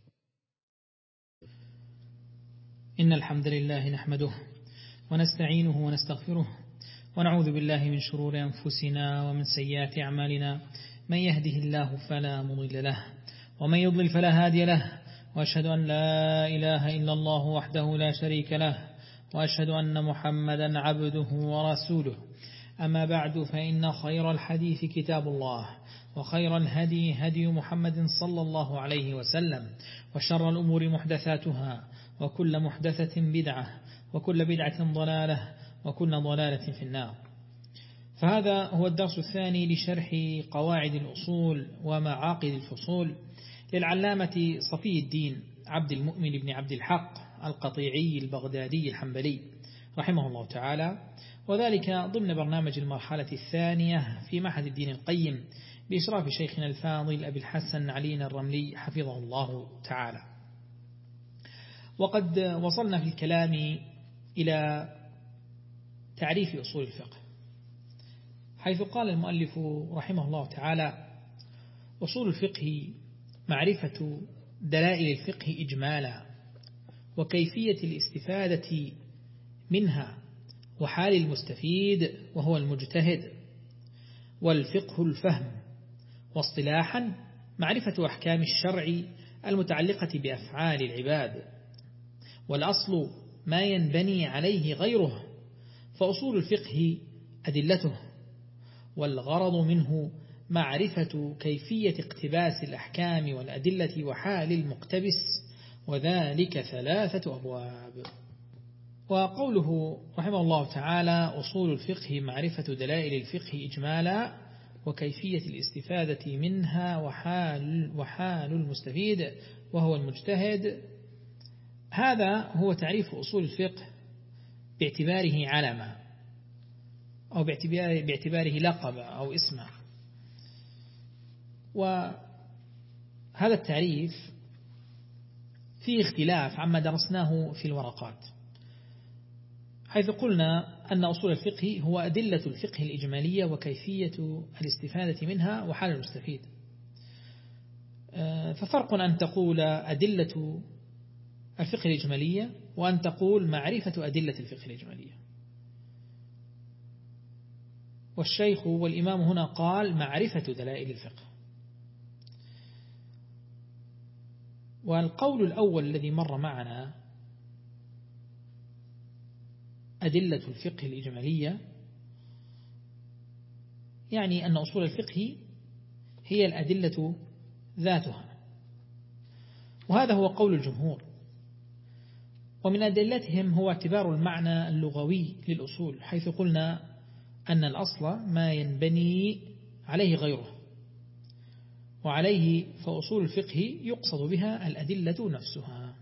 إن الحمد لله نحمده ونستعينه ونستغفره ونعوذ بالله من شرور أنفسنا ومن سيئات أعمالنا، من يهده الله فلا مضل له ومن يضلل فلا هادي له، وأشهد أن لا إله إلا الله وحده لا شريك له، وأشهد أن محمدا عبده ورسوله. أما بعد، فإن خير الحديث كتاب الله، وخير الهدي هدي محمد صلى الله عليه وسلم، وشر الأمور محدثاتها، وكل محدثة بدعة، وكل بدعة ضلالة، وكل ضلالة في النار. فهذا هو الدرس الثاني لشرح قواعد الأصول ومعاقد الفصول للعلامة صفي الدين عبد المؤمن بن عبد الحق القطيعي البغدادي الحنبلي رحمه الله تعالى، وذلك ضمن برنامج المرحلة الثانية في معهد الدين القيم بإشراف شيخنا الفاضل أبي الحسن علي الرملي حفظه الله تعالى. وقد وصلنا في الكلام إلى تعريف أصول الفقه، حيث قال المؤلف رحمه الله تعالى: أصول الفقه معرفة دلائل الفقه إجمالا، وكيفية الاستفادة منها، وحال المستفيد وهو المجتهد، والفقه الفهم. واصطلاحا معرفة أحكام الشرع المتعلقة بأفعال العباد، والأصل ما ينبني عليه غيره، فأصول الفقه أدلته، والغرض منه معرفة كيفية اقتباس الأحكام والأدلة وحال المقتبس، وذلك ثلاثة أبواب. وقوله رحمه الله تعالى: أصول الفقه معرفة دلائل الفقه إجمالا، وكيفية الاستفادة منها، وحال, وحال المستفيد وهو المجتهد. هذا هو تعريف أصول الفقه باعتباره علما، أو باعتباره, باعتباره لقب أو اسما. وهذا التعريف فيه اختلاف عما درسناه في الورقات، حيث قلنا أن أصول الفقه هو أدلة الفقه الإجمالية وكيفية الاستفادة منها وحال المستفيد. ففرق أن تقول أدلة الفقه الإجمالية وأن تقول معرفة أدلة الفقه الإجمالية. والشيخ والإمام هنا قال معرفة دلائل الفقه. والقول الأول الذي مر معنا أدلة الفقه الإجمالية، يعني أن أصول الفقه هي الأدلة ذاتها، وهذا هو قول الجمهور. ومن أدلتهم هو اعتبار المعنى اللغوي للأصول، حيث قلنا أن الأصل ما ينبني عليه غيره، وعليه فأصول الفقه يقصد بها الأدلة نفسها.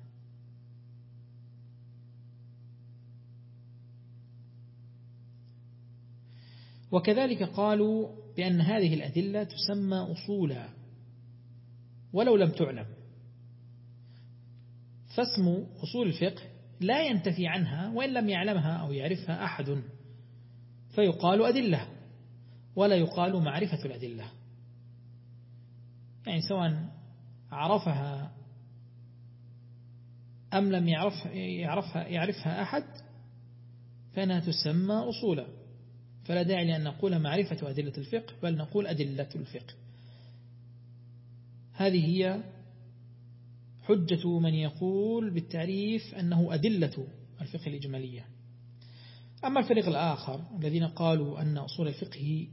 وكذلك قالوا بأن هذه الأدلة تسمى أصولا ولو لم تعلم، فاسم أصول الفقه لا ينتفي عنها وإن لم يعلمها أو يعرفها أحد، فيقال أدلة ولا يقال معرفة الأدلة. يعني سواء عرفها أم لم يعرف يعرفها, يعرفها أحد فإنها تسمى أصولا، فلا داعي لأن نقول معرفة أدلة الفقه، بل نقول أدلة الفقه. هذه هي حجة من يقول بالتعريف أنه أدلة الفقه الإجمالية. أما الفريق الآخر الذين قالوا أن أصول الفقه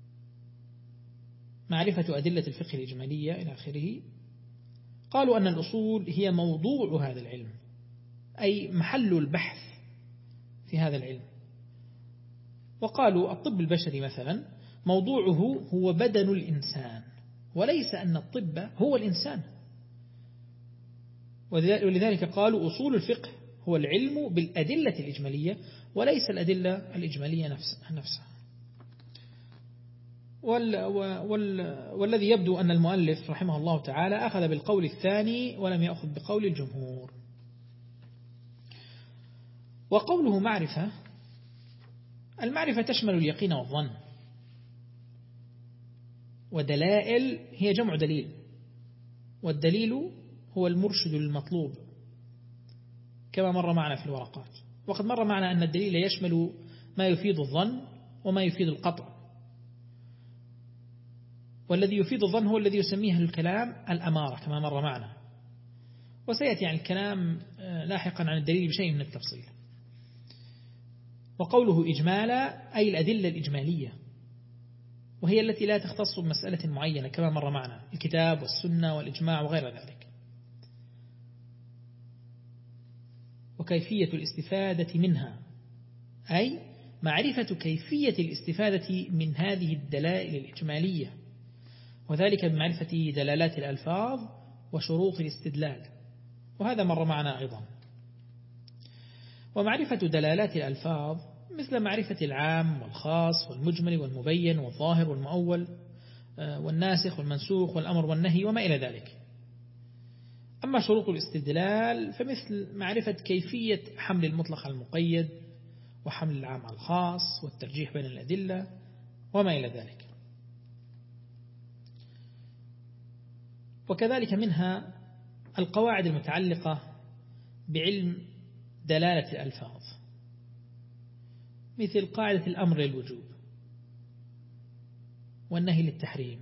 معرفة أدلة الفقه الإجمالية إلى آخره، قالوا أن الأصول هي موضوع هذا العلم، أي محل البحث في هذا العلم. وقالوا الطب البشري مثلا موضوعه هو بدن الإنسان، وليس أن الطب هو الإنسان. ولذلك قالوا أصول الفقه هو العلم بالأدلة الإجمالية وليس الأدلة الإجمالية نفسها. وال وال والذي يبدو أن المؤلف رحمه الله تعالى أخذ بالقول الثاني ولم يأخذ بقول الجمهور. وقوله معرفة، المعرفة تشمل اليقين والظن، ودلائل هي جمع دليل، والدليل هو المرشد المطلوب كما مر معنا في الورقات. وقد مر معنا أن الدليل يشمل ما يفيد الظن وما يفيد القطع، والذي يفيد الظن هو الذي يسميه الكلام الأمارة كما مر معنا، وسيأتي عن الكلام لاحقا عن الدليل بشيء من التفصيل. وقوله إجمالا أي الأدلة الإجمالية، وهي التي لا تختص بمسألة معينة كما مر معنا، الكتاب والسنة والإجماع وغير ذلك. وكيفية الاستفادة منها أي معرفة كيفية الاستفادة من هذه الدلائل الإجمالية، وذلك بمعرفة دلالات الألفاظ وشروط الاستدلال، وهذا مر معنا أيضا. ومعرفة دلالات الألفاظ مثل معرفة العام والخاص والمجمل والمبين والظاهر والمؤول والناسخ والمنسوخ والأمر والنهي وما إلى ذلك. أما شروط الاستدلال فمثل معرفة كيفية حمل المطلق على المقيد، وحمل العام على الخاص، والترجيح بين الأدلة وما إلى ذلك. وكذلك منها القواعد المتعلقة بعلم دلالة الألفاظ، مثل قاعدة الأمر للوجوب والنهي للتحريم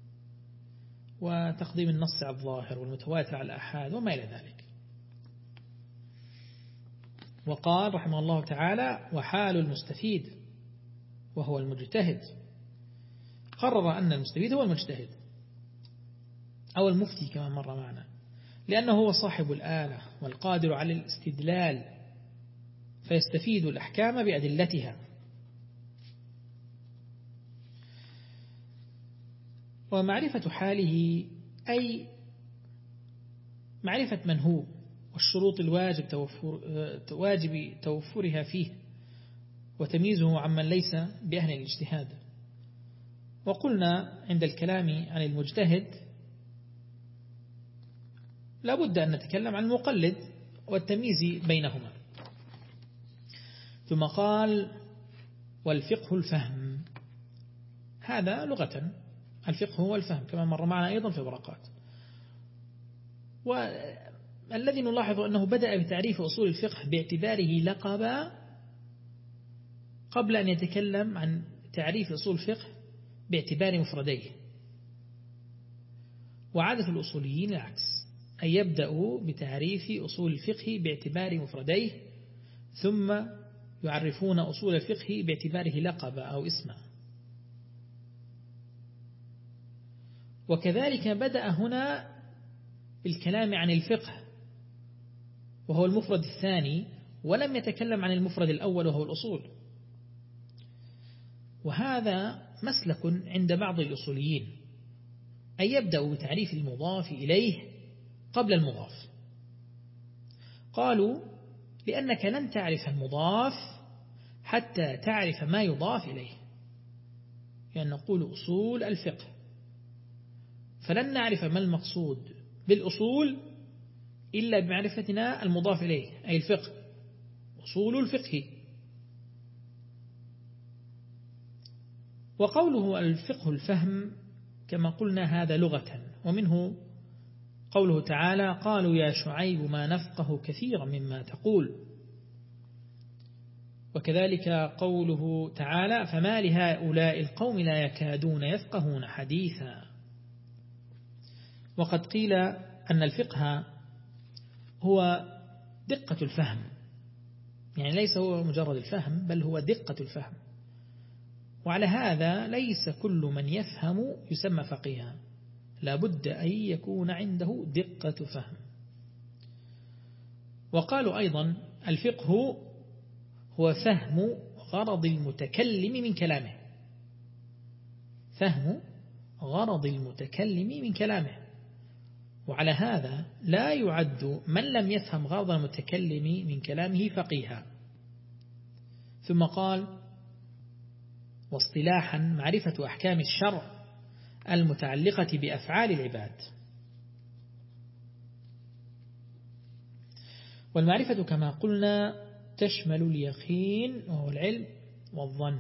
وتقديم النص على الظاهر والمتواتر على الآحاد وما إلى ذلك. وقال رحمه الله تعالى: وحال المستفيد وهو المجتهد. قرر أن المستفيد هو المجتهد أو المفتي كما مر معنا، لأنه هو صاحب الآلة والقادر على الاستدلال، فيستفيد الأحكام بأدلتها. ومعرفة حاله أي معرفة من هو والشروط الواجب توفر واجب توفرها فيه، وتمييزه عمن ليس بأهل الاجتهاد. وقلنا عند الكلام عن المجتهد لابد أن نتكلم عن المقلد والتمييز بينهما. ثم قال: والفقه الفهم. هذا لغة الفقه هو الفهم كما مر معنا أيضا في الورقات. والذي نلاحظ أنه بدأ بتعريف أصول الفقه باعتباره لقبا قبل أن يتكلم عن تعريف أصول الفقه باعتبار مفرديه. وعادة الأصوليين العكس، أن يبدأوا بتعريف أصول الفقه باعتبار مفرديه ثم يعرفون أصول الفقه باعتباره لقبا أو اسما. وكذلك بدأ هنا بالكلام عن الفقه وهو المفرد الثاني، ولم يتكلم عن المفرد الأول وهو الأصول. وهذا مسلك عند بعض الأصوليين، أن يبدأوا بتعريف المضاف إليه قبل المضاف. قالوا: لأنك لن تعرف المضاف حتى تعرف ما يضاف إليه، يعني نقول أصول الفقه، فلن نعرف ما المقصود بالأصول إلا بمعرفتنا المضاف إليه أي الفقه، أصول الفقه. وقوله الفقه الفهم كما قلنا هذا لغة، ومنه قوله تعالى قالوا يا شعيب ما نفقه كثيرا مما تقول، وكذلك قوله تعالى فما لهؤلاء القوم لا يكادون يفقهون حديثا. وقد قيل أن الفقه هو دقة الفهم، يعني ليس هو مجرد الفهم بل هو دقة الفهم، وعلى هذا ليس كل من يفهم يسمى فقيها، لا بد أن يكون عنده دقة فهم. وقالوا أيضا الفقه هو فهم غرض المتكلم من كلامه، فهم غرض المتكلم من كلامه، وعلى هذا لا يعد من لم يفهم غرض المتكلم من كلامه فقيها. ثم قال واصطلاحا معرفة أحكام الشرع المتعلقة بأفعال العباد. والمعرفة كما قلنا تشمل اليقين وهو العلم والظن،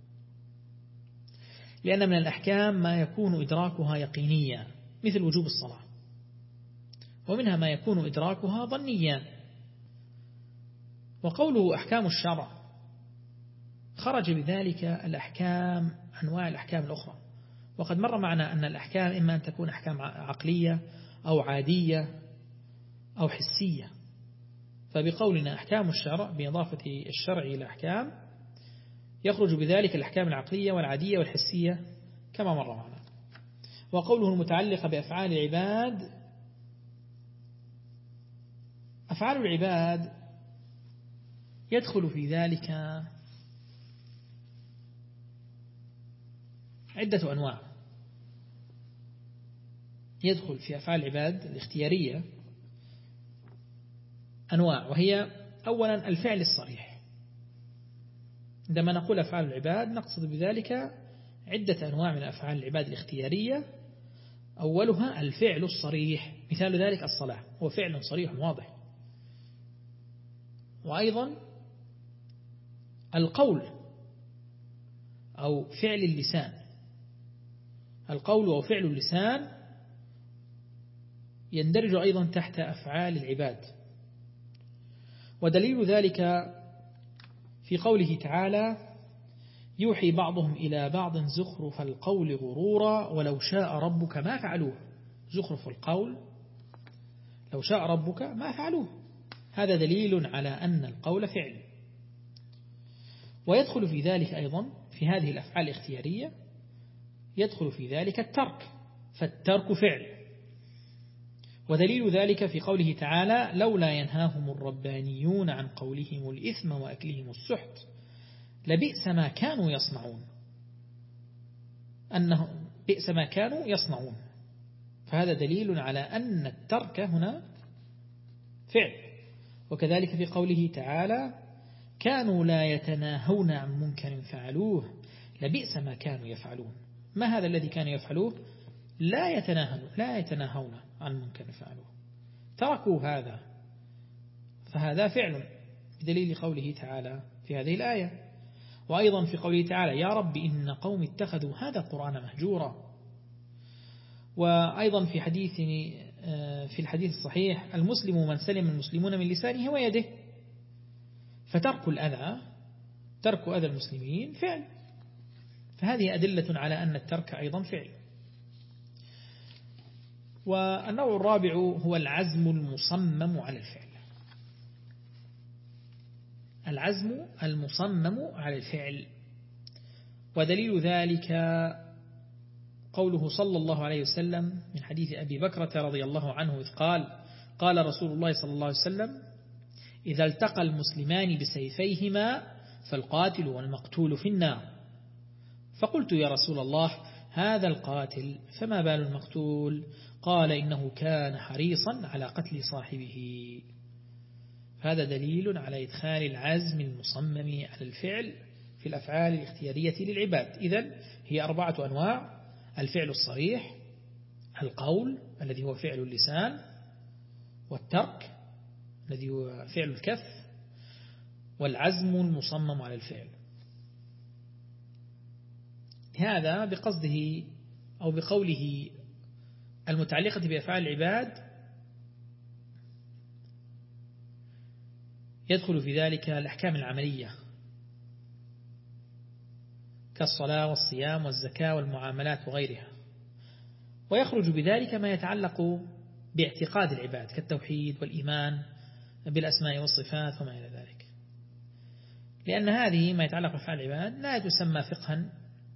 لأن من الأحكام ما يكون إدراكها يقينيا مثل وجوب الصلاة، ومنها ما يكون إدراكها ظنيا. وقوله أحكام الشرع خرج بذلك الأحكام أنواع الأحكام الأخرى، وقد مر معنا أن الأحكام إما أن تكون أحكام عقلية أو عادية أو حسية، فبقولنا أحكام الشرع بإضافة الشرع إلى أحكام يخرج بذلك الأحكام العقلية والعادية والحسية كما مر معنا. وقوله المتعلقة بأفعال العباد، أفعال العباد يدخل في ذلك عدة أنواع، يدخل في أفعال العباد الاختيارية أنواع، وهي أولا الفعل الصريح. عندما نقول أفعال العباد نقصد بذلك عدة أنواع من أفعال العباد الاختيارية. أولها الفعل الصريح، مثال ذلك الصلاة هو فعل صريح واضح. وأيضا القول أو فعل اللسان، القول أو فعل اللسان يندرج أيضا تحت أفعال العباد. ودليل ذلك في قوله تعالى يوحي بعضهم إلى بعض زخرف القول غرورا ولو شاء ربك ما فعلوه. زخرف القول لو شاء ربك ما فعلوه، هذا دليل على أن القول فعل. ويدخل في ذلك أيضا في هذه الأفعال الاختيارية يدخل في ذلك الترك، فالترك فعل. ودليل ذلك في قوله تعالى لولا ينهاهم الربانيون عن قولهم الإثم وأكلهم السحت لبئس ما كانوا يصنعون، أنه بئس ما كانوا يصنعون، فهذا دليل على أن الترك هنا فعل. وكذلك في قوله تعالى كانوا لا يتناهون عن منكر فعلوه لبئس ما كانوا يفعلون. ما هذا الذي كانوا يفعلوه؟ لا يتناهون لا يتناهون عن منكر فعلوه، تركوا هذا، فهذا فعل بدليل قوله تعالى في هذه الآية. وأيضا في قوله تعالى يا رب إن قوم اتخذوا هذا القرآن مهجورا. وأيضا في حديث في الحديث الصحيح المسلم من سلم المسلمون من لسانه ويده، فترك الأذى ترك أذى المسلمين فعل، فهذه أدلة على أن الترك أيضا فعل. والنوع الرابع هو العزم المصمم على الفعل، العزم المصمم على الفعل. ودليل ذلك قوله صلى الله عليه وسلم من حديث أبي بكرة رضي الله عنه إذ قال قال رسول الله صلى الله عليه وسلم إذا التقى المسلمان بسيفيهما فالقاتل والمقتول في النار. فقلت يا رسول الله هذا القاتل فما بال المقتول؟ قال إنه كان حريصا على قتل صاحبه. هذا دليل على إدخال العزم المصمم على الفعل في الأفعال الاختيارية للعباد. إذن هي أربعة أنواع: الفعل الصريح، القول الذي هو فعل اللسان، والترك الذي هو فعل الكف، والعزم المصمم على الفعل. هذا بقصده أو بقوله المتعلقة بأفعال العباد يدخل في ذلك الأحكام العملية كالصلاة والصيام والزكاة والمعاملات وغيرها، ويخرج بذلك ما يتعلق باعتقاد العباد كالتوحيد والإيمان بالأسماء والصفات وما إلى ذلك، لأن هذه ما يتعلق بأفعال العباد لا تسمى فقها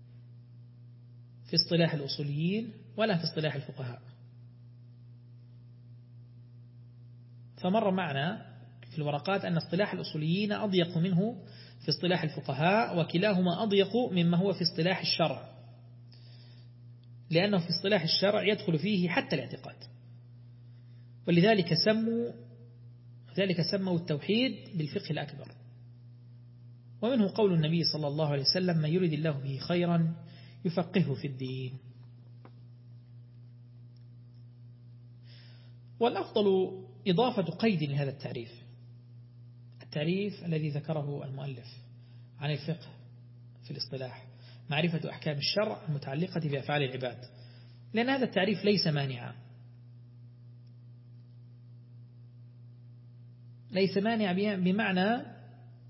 في اصطلاح الأصوليين ولا في اصطلاح الفقهاء. فمر معنا في الورقات أن اصطلاح الأصوليين أضيق منه في اصطلاح الفقهاء، وكلاهما أضيق مما هو في اصطلاح الشرع، لأنه في اصطلاح الشرع يدخل فيه حتى الاعتقاد، ولذلك سموا ذلك سموا التوحيد بالفقه الأكبر. ومنه قول النبي صلى الله عليه وسلم: من يريد الله به خيرا يفقهه في الدين. والأفضل إضافة قيد لهذا التعريف، التعريف الذي ذكره المؤلف عن الفقه في الاصطلاح: معرفة أحكام الشرع المتعلقة بأفعال العباد، لأن هذا التعريف ليس مانعا ليس مانع بمعنى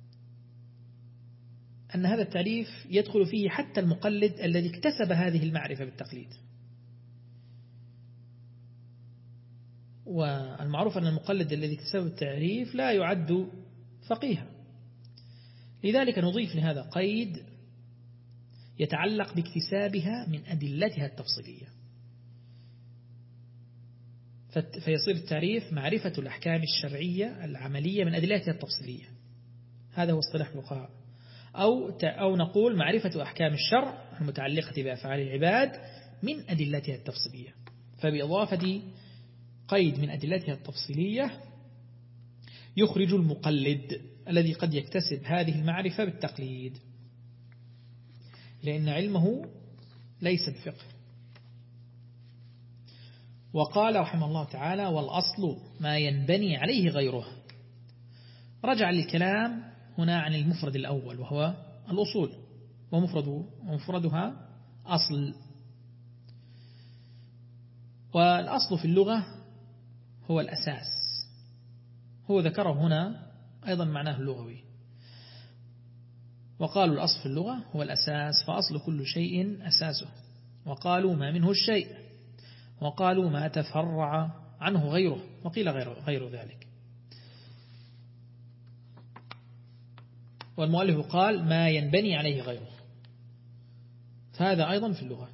أن هذا التعريف يدخل فيه حتى المقلد الذي اكتسب هذه المعرفة بالتقليد. والمعروف أن المقلد الذي اكتسب التعريف لا يعد فقيها، لذلك نضيف لهذا قيد يتعلق باكتسابها من أدلتها التفصيلية، فيصير التعريف معرفة الأحكام الشرعية العملية من أدلتها التفصيلية، هذا هو اصطلاح الفقهاء. أو أو نقول معرفة أحكام الشرع المتعلقة بأفعال العباد من أدلتها التفصيلية، فبإضافة قيد من أدلتها التفصيلية يخرج المقلد الذي قد يكتسب هذه المعرفة بالتقليد، لأن علمه ليس بفقه. وقال رحمه الله تعالى: والأصل ما ينبني عليه غيره. رجع للكلام هنا عن المفرد الأول وهو الأصول، ومفرده ومفردها أصل. والأصل في اللغة هو الأساس، هو ذكره هنا أيضا معناه اللغوي. وقالوا الأصل في اللغة هو الأساس، فأصل كل شيء أساسه. وقالوا ما منه الشيء، وقالوا ما تفرع عنه غيره، وقيل غير, غير ذلك. والمؤلف قال ما ينبني عليه غيره، فهذا أيضا في اللغة.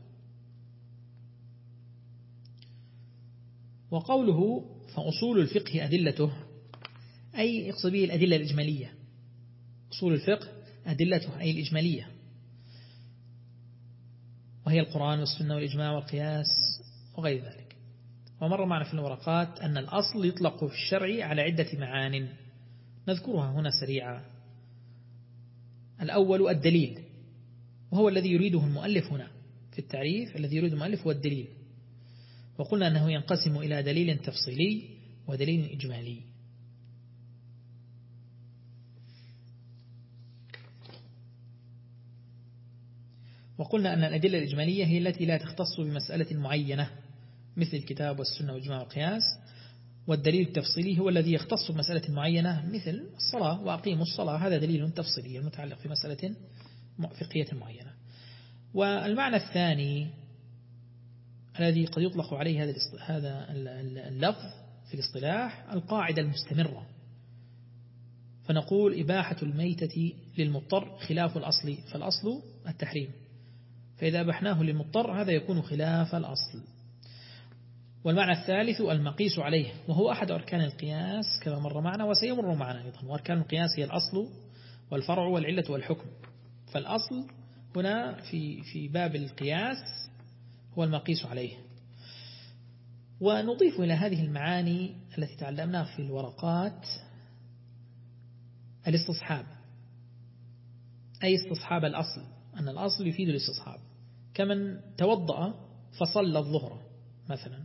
وقوله فأصول الفقه أدلته، أي يقصد به الأدلة الإجمالية. أصول الفقه أدلته أي الإجمالية، وهي القرآن والسنة والإجماع والقياس وغير ذلك. ومر معنا في الورقات أن الأصل يطلق في الشرع على عدة معان نذكرها هنا سريعا. الأول الدليل، وهو الذي يريده المؤلف هنا في التعريف، الذي يريد المؤلف هو الدليل. وقلنا أنه ينقسم إلى دليل تفصيلي ودليل إجمالي. وقلنا أن الأدلة الإجمالية هي التي لا تختص بمسألة معينة مثل الكتاب والسنة والإجماع والقياس، والدليل التفصيلي هو الذي يختص بمسألة معينة مثل الصلاة وأقيموا الصلاة، هذا دليل تفصيلي متعلق في مسألة فقهية معينة. والمعنى الثاني الذي قد يطلق عليه هذا هذا اللفظ في الاصطلاح القاعدة المستمرة، فنقول إباحة الميتة للمضطر خلاف الأصل، فالأصل التحريم، فإذا أبحناه للمضطر هذا يكون خلاف الأصل. والمعنى الثالث المقيس عليه، وهو أحد أركان القياس كما مر معنا وسيمر معنا أيضا. وأركان القياس هي الأصل والفرع والعلة والحكم، فالأصل هنا في في باب القياس هو المقيس عليه. ونضيف إلى هذه المعاني التي تعلمناها في الورقات الاستصحاب، أي استصحاب الأصل، أن الأصل يفيد الاستصحاب، كمن توضأ فصلى الظهر مثلا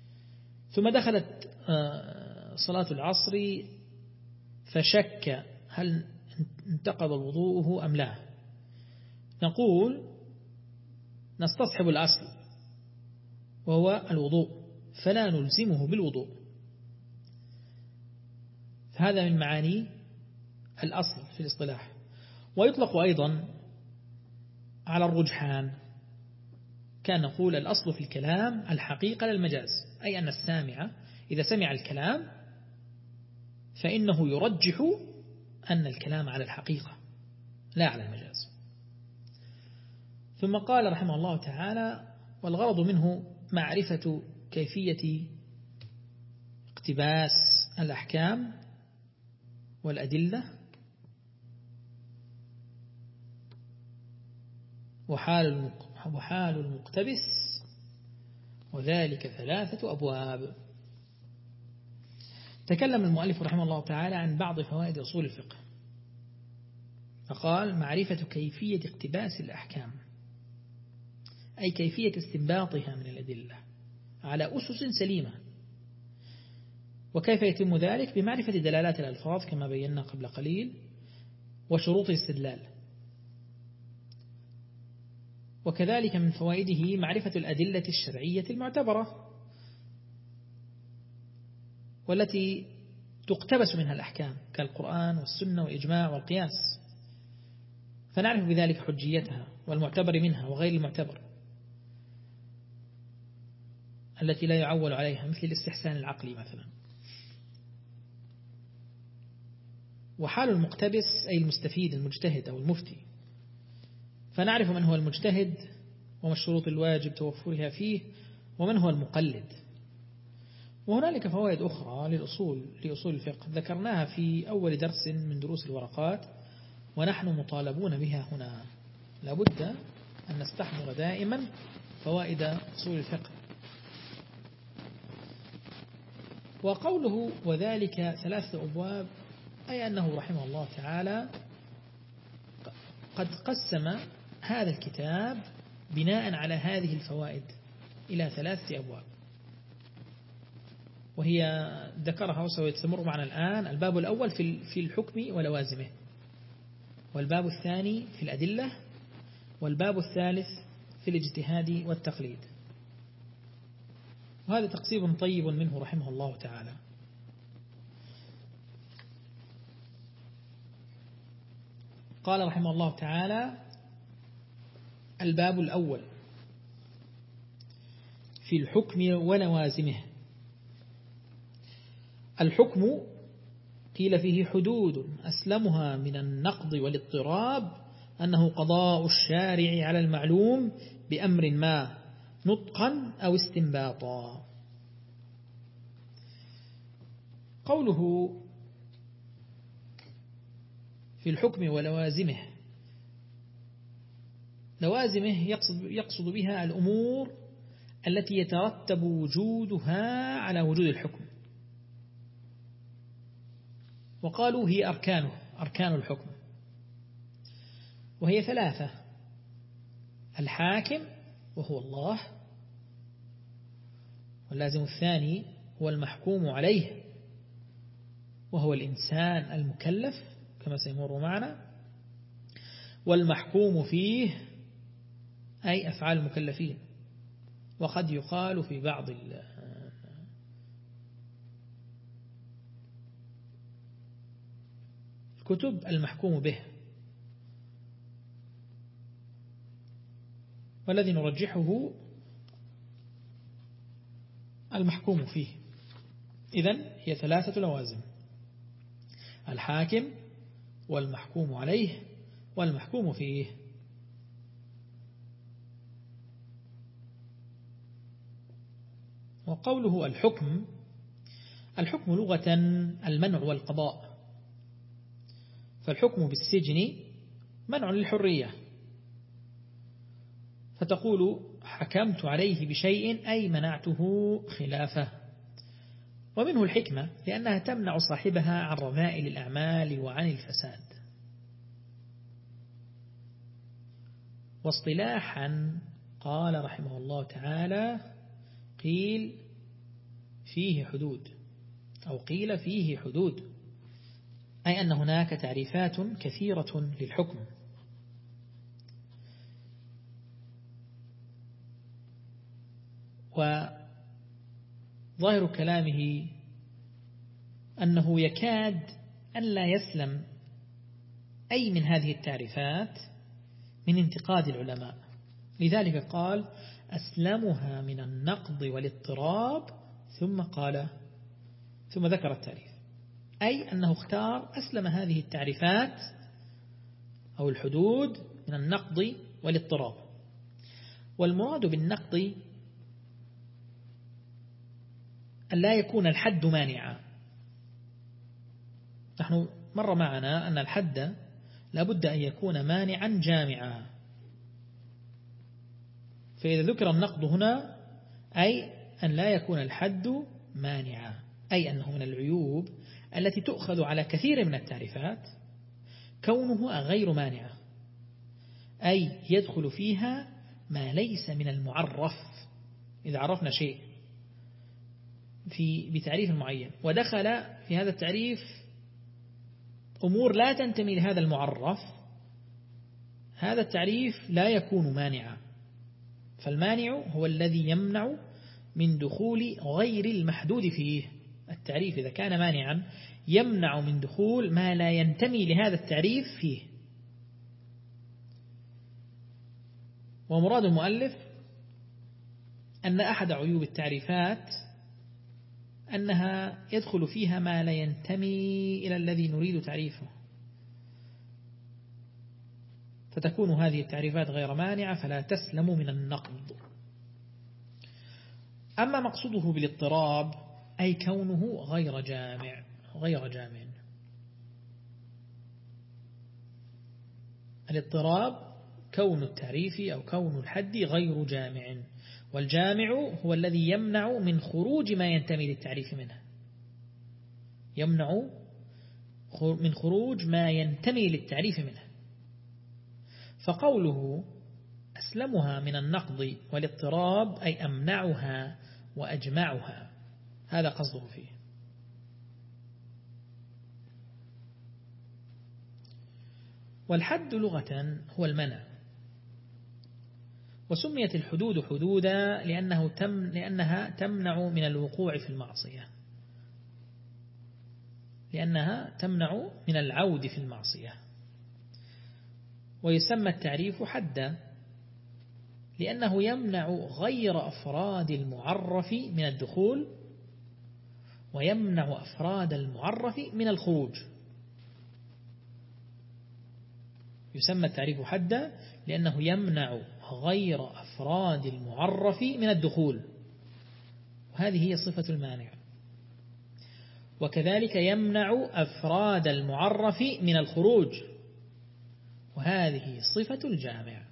ثم دخلت صلاة العصر فشك هل انتقض وضوءه أم لا؟ نقول نستصحب الأصل وهو الوضوء، فلا نلزمه بالوضوء. فهذا من معاني الأصل في الاصطلاح. ويطلق أيضا على الرجحان، كان نقول الأصل في الكلام الحقيقة للمجاز، أي أن السامع إذا سمع الكلام فإنه يرجح أن الكلام على الحقيقة لا على المجاز. ثم قال رحمه الله تعالى: والغرض منه معرفة كيفية اقتباس الأحكام والأدلة وحال وحال المقتبس، وذلك ثلاثة أبواب. تكلم المؤلف رحمه الله تعالى عن بعض فوائد أصول الفقه، فقال: معرفة كيفية اقتباس الأحكام، أي كيفية استنباطها من الأدلة على أسس سليمة. وكيف يتم ذلك؟ بمعرفة دلالات الألفاظ كما بينا قبل قليل، وشروط الاستدلال. وكذلك من فوائده معرفة الأدلة الشرعية المعتبرة والتي تقتبس منها الأحكام كالقرآن والسنة والإجماع والقياس، فنعرف بذلك حجيتها والمعتبر منها وغير المعتبر التي لا يعول عليها، مثل الاستحسان العقلي مثلا. وحال المقتبس أي المستفيد المجتهد أو المفتي، فنعرف من هو المجتهد وما الشروط الواجب توفرها فيه ومن هو المقلد. وهنالك فوائد أخرى للأصول لأصول الفقه ذكرناها في أول درس من دروس الورقات، ونحن مطالبون بها هنا. لابد أن نستحضر دائما فوائد أصول الفقه. وقوله وذلك ثلاثة أبواب، أي أنه رحمه الله تعالى قد قسم هذا الكتاب بناء على هذه الفوائد إلى ثلاثة أبواب، وهي ذكرها وسيتمر معنا الآن. الباب الأول في الحكم ولوازمه، والباب الثاني في الأدلة، والباب الثالث في الاجتهاد والتقليد. وهذا تقسيم طيب منه رحمه الله تعالى. قال رحمه الله تعالى: الباب الأول في الحكم ولوازمه. الحكم قيل فيه حدود أسلمها من النقض والاضطراب أنه قضاء الشارع على المعلوم بأمر ما نطقا أو استنباطا. قوله في الحكم ولوازمه، لوازمه يقصد, يقصد بها الأمور التي يترتب وجودها على وجود الحكم، وقالوا هي أركانه أركان الحكم، وهي ثلاثة: الحاكم وهو الله، واللازم الثاني هو المحكوم عليه وهو الإنسان المكلف كما سيمر معنا، والمحكوم فيه أي أفعال المكلفين. وقد يقال في بعض الكتب المحكوم به، والذي نرجحه المحكوم فيه. إذن هي ثلاثة لوازم: الحاكم والمحكوم عليه والمحكوم فيه. وقوله الحكم، الحكم لغة المنع والقضاء، فالحكم بالسجن منع للحرية، فتقول حكمت عليه بشيء أي منعته خلافه. ومنه الحكمة لأنها تمنع صاحبها عن رذائل الأعمال وعن الفساد. واصطلاحا قال رحمه الله تعالى: قيل فيه حدود أو قيل فيه حدود، أي أن هناك تعريفات كثيرة للحكم. وظاهر كلامه أنه يكاد أن لا يسلم أي من هذه التعريفات من انتقاد العلماء، لذلك قال أسلمها من النقض والاضطراب، ثم قال ثم ذكر التعريف، أي أنه اختار أسلم هذه التعريفات أو الحدود من النقض والاضطراب. والمراد بالنقض أن لا يكون الحد مانعا. نحن مر معنا أن الحد لابد أن يكون مانعا جامعا، فإذا ذكر النقض هنا أي أن لا يكون الحد مانعا، أي أنه من العيوب التي تؤخذ على كثير من التعريفات كونه غير مانع، أي يدخل فيها ما ليس من المعرف. إذا عرفنا شيء في بتعريف معين ودخل في هذا التعريف أمور لا تنتمي لهذا المعرف، هذا التعريف لا يكون مانعا. فالمانع هو الذي يمنع من دخول غير المحدود فيه. التعريف إذا كان مانعا يمنع من دخول ما لا ينتمي لهذا التعريف فيه. ومراد المؤلف أن أحد عيوب التعريفات أنها يدخل فيها ما لا ينتمي إلى الذي نريد تعريفه، فتكون هذه التعريفات غير مانعة فلا تسلم من النقض. أما مقصوده بالاضطراب أي كونه غير جامع غير جامع. الاضطراب كون التعريف أو كون الحد غير جامع، والجامع هو الذي يمنع من خروج ما ينتمي للتعريف منه، يمنع من خروج ما ينتمي للتعريف منه. فقوله أسلمها من النقض والاضطراب أي أمنعها وأجمعها، هذا قصده فيه. والحد لغة هو المنع، وسميت الحدود حدودا لأنه تم لأنها تمنع من الوقوع في المعصية، لأنها تمنع من العود في المعصية. ويسمى التعريف حدا لأنه يمنع غير أفراد المعرف من الدخول ويمنع أفراد المعرف من الخروج. يسمى التعريف حدا لأنه يمنع غير أفراد المعرف من الدخول، وهذه هي صفة المانع. وكذلك يمنع أفراد المعرف من الخروج، وهذه صفة الجامع.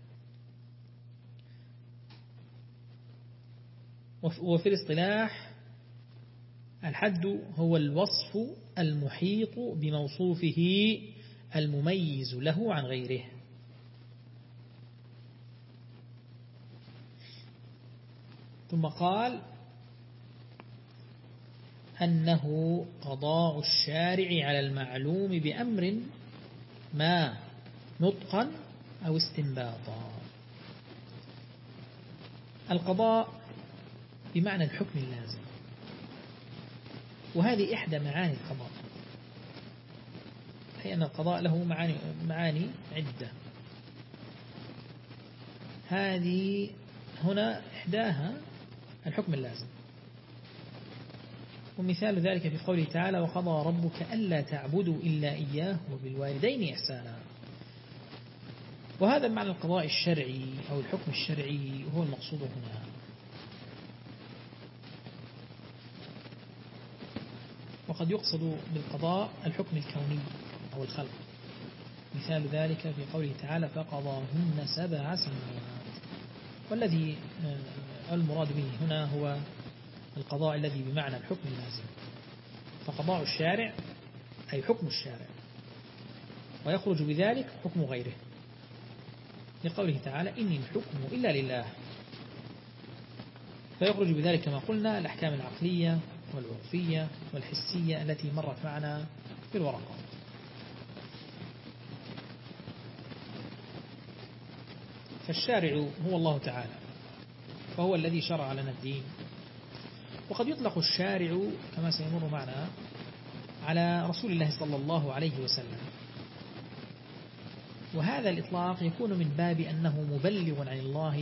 وفي الاصطلاح الحد هو الوصف المحيط بموصوفه المميز له عن غيره. ثم قال أنه قضاء الشارع على المعلوم بأمر ما نطقا أو استنباطا. القضاء بمعنى الحكم اللازم، وهذه إحدى معاني القضاء، أي أن القضاء له معاني, معاني عدة. هذه هنا إحداها الحكم اللازم، ومثال ذلك في قوله تعالى وقضى ربك ألا تعبدوا إلا إياه وبالوالدين إحسانا. وهذا معنى القضاء الشرعي أو الحكم الشرعي هو المقصود هنا. وقد يقصد بالقضاء الحكم الكوني أو الخلق، مثال ذلك في قوله تعالى فقضاهن سبع سنوات. والذي المراد به هنا هو القضاء الذي بمعنى الحكم اللازم، فقضاء الشارع أي حكم الشارع، ويخرج بذلك حكم غيره، لقوله تعالى إن الحكم إلا لله، فيخرج بذلك كما قلنا الأحكام العقلية والعرفية والحسية التي مرت معنا في الورقات. فالشارع هو الله تعالى، فهو الذي شرع لنا الدين. وقد يطلق الشارع كما سيمر معنا على رسول الله صلى الله عليه وسلم، وهذا الإطلاق يكون من باب أنه مبلغ عن الله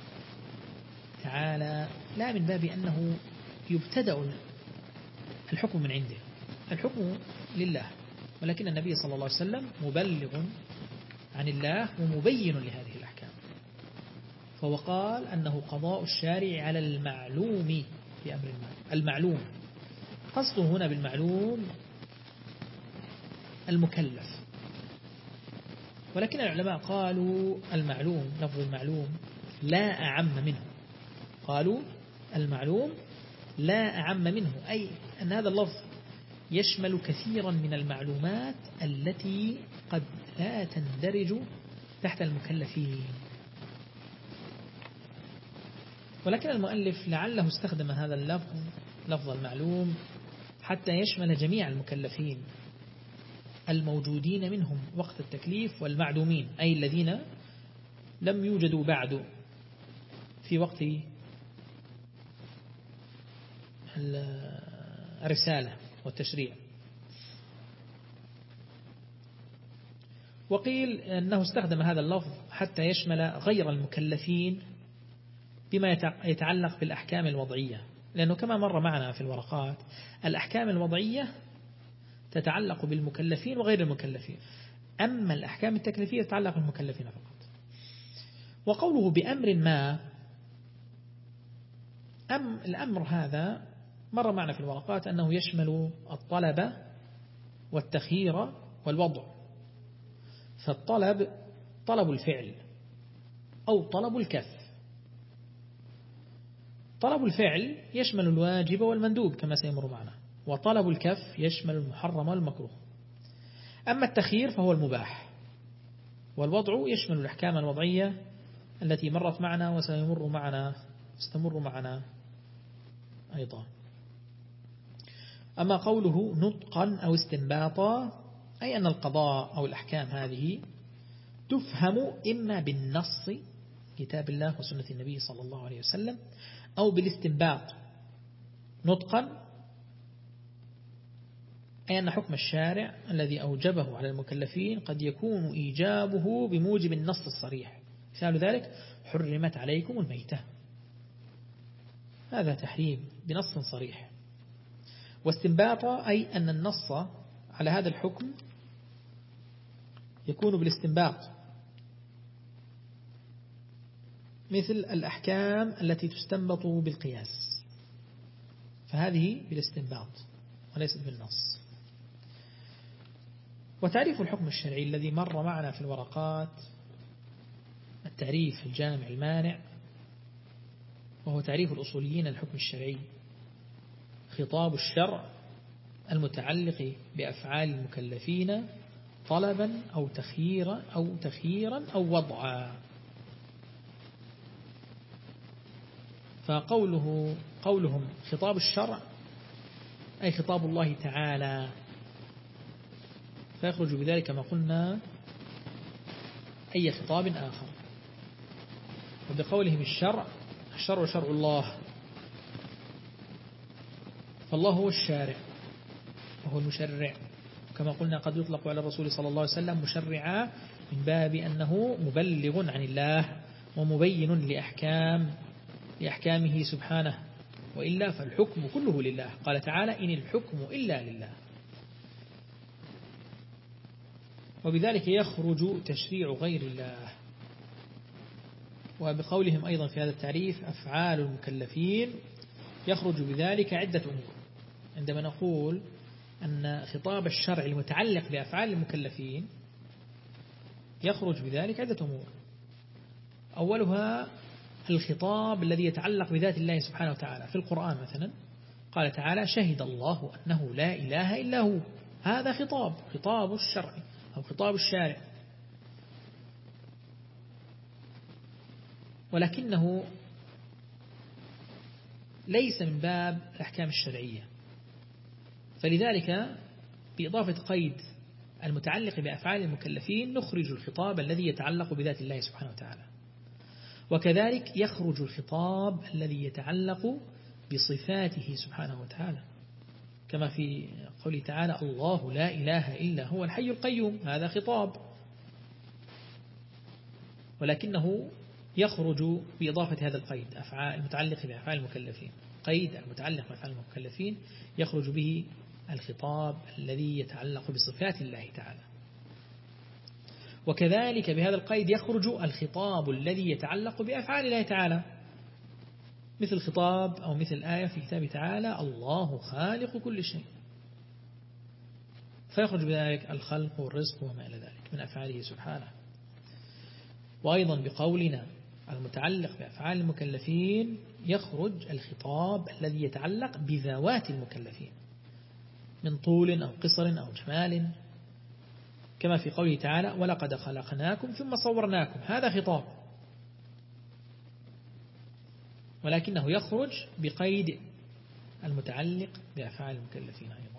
تعالى، لا من باب أنه يبتدأ الحكم من عنده. الحكم لله، ولكن النبي صلى الله عليه وسلم مبلغ عن الله ومبين لهذه الأحكام. فهو قال أنه قضاء الشارع على المعلوم في أمر ما. المعلوم قصده هنا بالمعلوم المكلف، ولكن العلماء قالوا المعلوم، لفظ المعلوم لا أعم منه. قالوا المعلوم لا أعم منه، أي أن هذا اللفظ يشمل كثيرا من المعلومات التي قد لا تندرج تحت المكلفين. ولكن المؤلف لعله استخدم هذا اللفظ، لفظ المعلوم، حتى يشمل جميع المكلفين الموجودين منهم وقت التكليف، والمعدومين أي الذين لم يوجدوا بعد في وقت الرسالة والتشريع. وقيل أنه استخدم هذا اللفظ حتى يشمل غير المكلفين بما يتعلق بالأحكام الوضعية، لأنه كما مر معنا في الورقات الأحكام الوضعية تتعلق بالمكلفين وغير المكلفين، أما الأحكام التكليفية تتعلق بالمكلفين فقط. وقوله بأمر ما، أم الأمر هذا مر معنا في الورقات أنه يشمل الطلب والتخيير والوضع. فالطلب طلب الفعل أو طلب الكف. طلب الفعل يشمل الواجب والمندوب كما سيمر معنا، وطلب الكف يشمل المحرم والمكروه. أما التخيير فهو المباح، والوضع يشمل الأحكام الوضعية التي مرت معنا وسيمر معنا استمر معنا أيضا. أما قوله نطقا أو استنباطا، أي أن القضاء أو الأحكام هذه تفهم إما بالنص كتاب الله وسنة النبي صلى الله عليه وسلم، أو بالاستنباط. نطقا أي أن حكم الشارع الذي أوجبه على المكلفين قد يكون إيجابه بموجب النص الصريح، مثال ذلك حرمت عليكم الميتة، هذا تحريم بنص صريح. واستنباطا أي أن النص على هذا الحكم يكون بالاستنباط، مثل الأحكام التي تستنبط بالقياس، فهذه بالاستنباط وليست بالنص. وتعريف الحكم الشرعي الذي مر معنا في الورقات التعريف الجامع المانع، وهو تعريف الأصوليين الحكم الشرعي: خطاب الشرع المتعلق بأفعال المكلفين طلبا أو تخييرا أو تخييرا أو وضعا. فقوله قولهم خطاب الشرع أي خطاب الله تعالى، فيخرج بذلك ما قلنا أي خطاب آخر. وبقولهم الشرع، الشرع شرع الله، فالله هو الشارع وهو المشرع. كما قلنا قد يطلق على الرسول صلى الله عليه وسلم مشرعا من باب أنه مبلغ عن الله ومبين لأحكام لأحكامه سبحانه، وإلا فالحكم كله لله. قال تعالى إن الحكم إلا لله. وبذلك يخرج تشريع غير الله. وبقولهم أيضا في هذا التعريف أفعال المكلفين، يخرج بذلك عدة أمور. عندما نقول أن خطاب الشرع المتعلق بأفعال المكلفين يخرج بذلك عدة أمور. أولها الخطاب الذي يتعلق بذات الله سبحانه وتعالى. في القرآن مثلا قال تعالى شهد الله أنه لا إله إلا هو، هذا خطاب خطاب الشرع أو خطاب الشارع، ولكنه ليس من باب الأحكام الشرعية. فلذلك بإضافة قيد المتعلق بأفعال المكلفين نخرج الخطاب الذي يتعلق بذات الله سبحانه وتعالى. وكذلك يخرج الخطاب الذي يتعلق بصفاته سبحانه وتعالى، كما في قوله تعالى الله لا إله إلا هو الحي القيوم، هذا خطاب، ولكنه يخرج بإضافة هذا القيد أفعال المتعلق بأفعال المكلفين، قيد المتعلق بأفعال المكلفين يخرج به الخطاب الذي يتعلق بصفات الله تعالى. وكذلك بهذا القيد يخرج الخطاب الذي يتعلق بأفعال الله تعالى، مثل خطاب أو مثل آية في كتابه تعالى الله خالق كل شيء، فيخرج بذلك الخلق والرزق وما إلى ذلك من أفعاله سبحانه. وأيضا بقولنا المتعلق بأفعال المكلفين يخرج الخطاب الذي يتعلق بذوات المكلفين من طول أو قصر أو جمال، كما في قوله تعالى ولقد خلقناكم ثم صورناكم، هذا خطاب، ولكنه يخرج بقيد المتعلق بأفعال المكلفين أيضا.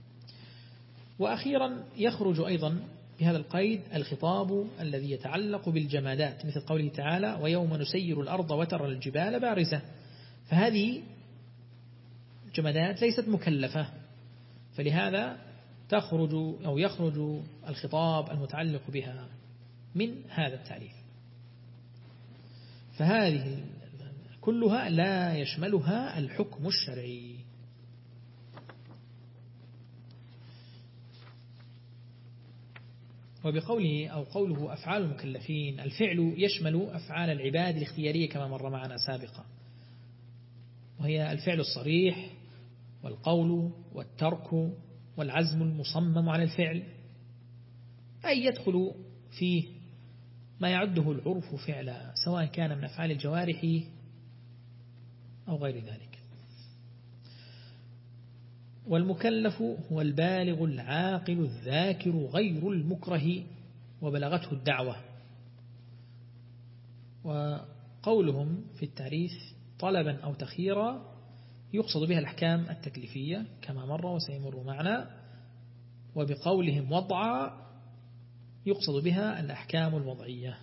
وأخيرا يخرج أيضا بهذا القيد الخطاب الذي يتعلق بالجمادات، مثل قوله تعالى ويوم نسير الأرض وترى الجبال بارزة، فهذه الجمادات ليست مكلفة، فلهذا تخرج أو يخرج الخطاب المتعلق بها من هذا التعريف. فهذه كلها لا يشملها الحكم الشرعي. وبقوله أو قوله أفعال المكلفين، الفعل يشمل أفعال العباد الاختيارية كما مر معنا سابقا، وهي الفعل الصريح والقول والترك والعزم المصمم على الفعل، أي يدخل فيه ما يعده العرف فعلا، سواء كان من أفعال الجوارح أو غير ذلك. والمكلف هو البالغ العاقل الذاكر غير المكره وبلغته الدعوة. وقولهم في التعريف طلبا أو تخييرا يقصد بها الأحكام التكليفية كما مر وسيمر معنا، وبقولهم وضعا يقصد بها الأحكام الوضعية.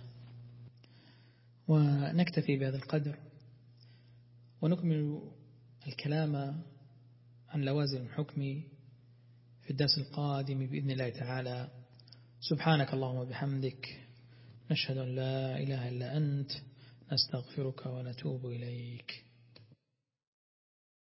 ونكتفي بهذا القدر ونكمل الكلام عن لوازم الحكم في الدرس القادم بإذن الله تعالى. سبحانك اللهم وبحمدك، نشهد أن لا إله إلا أنت، نستغفرك ونتوب إليك.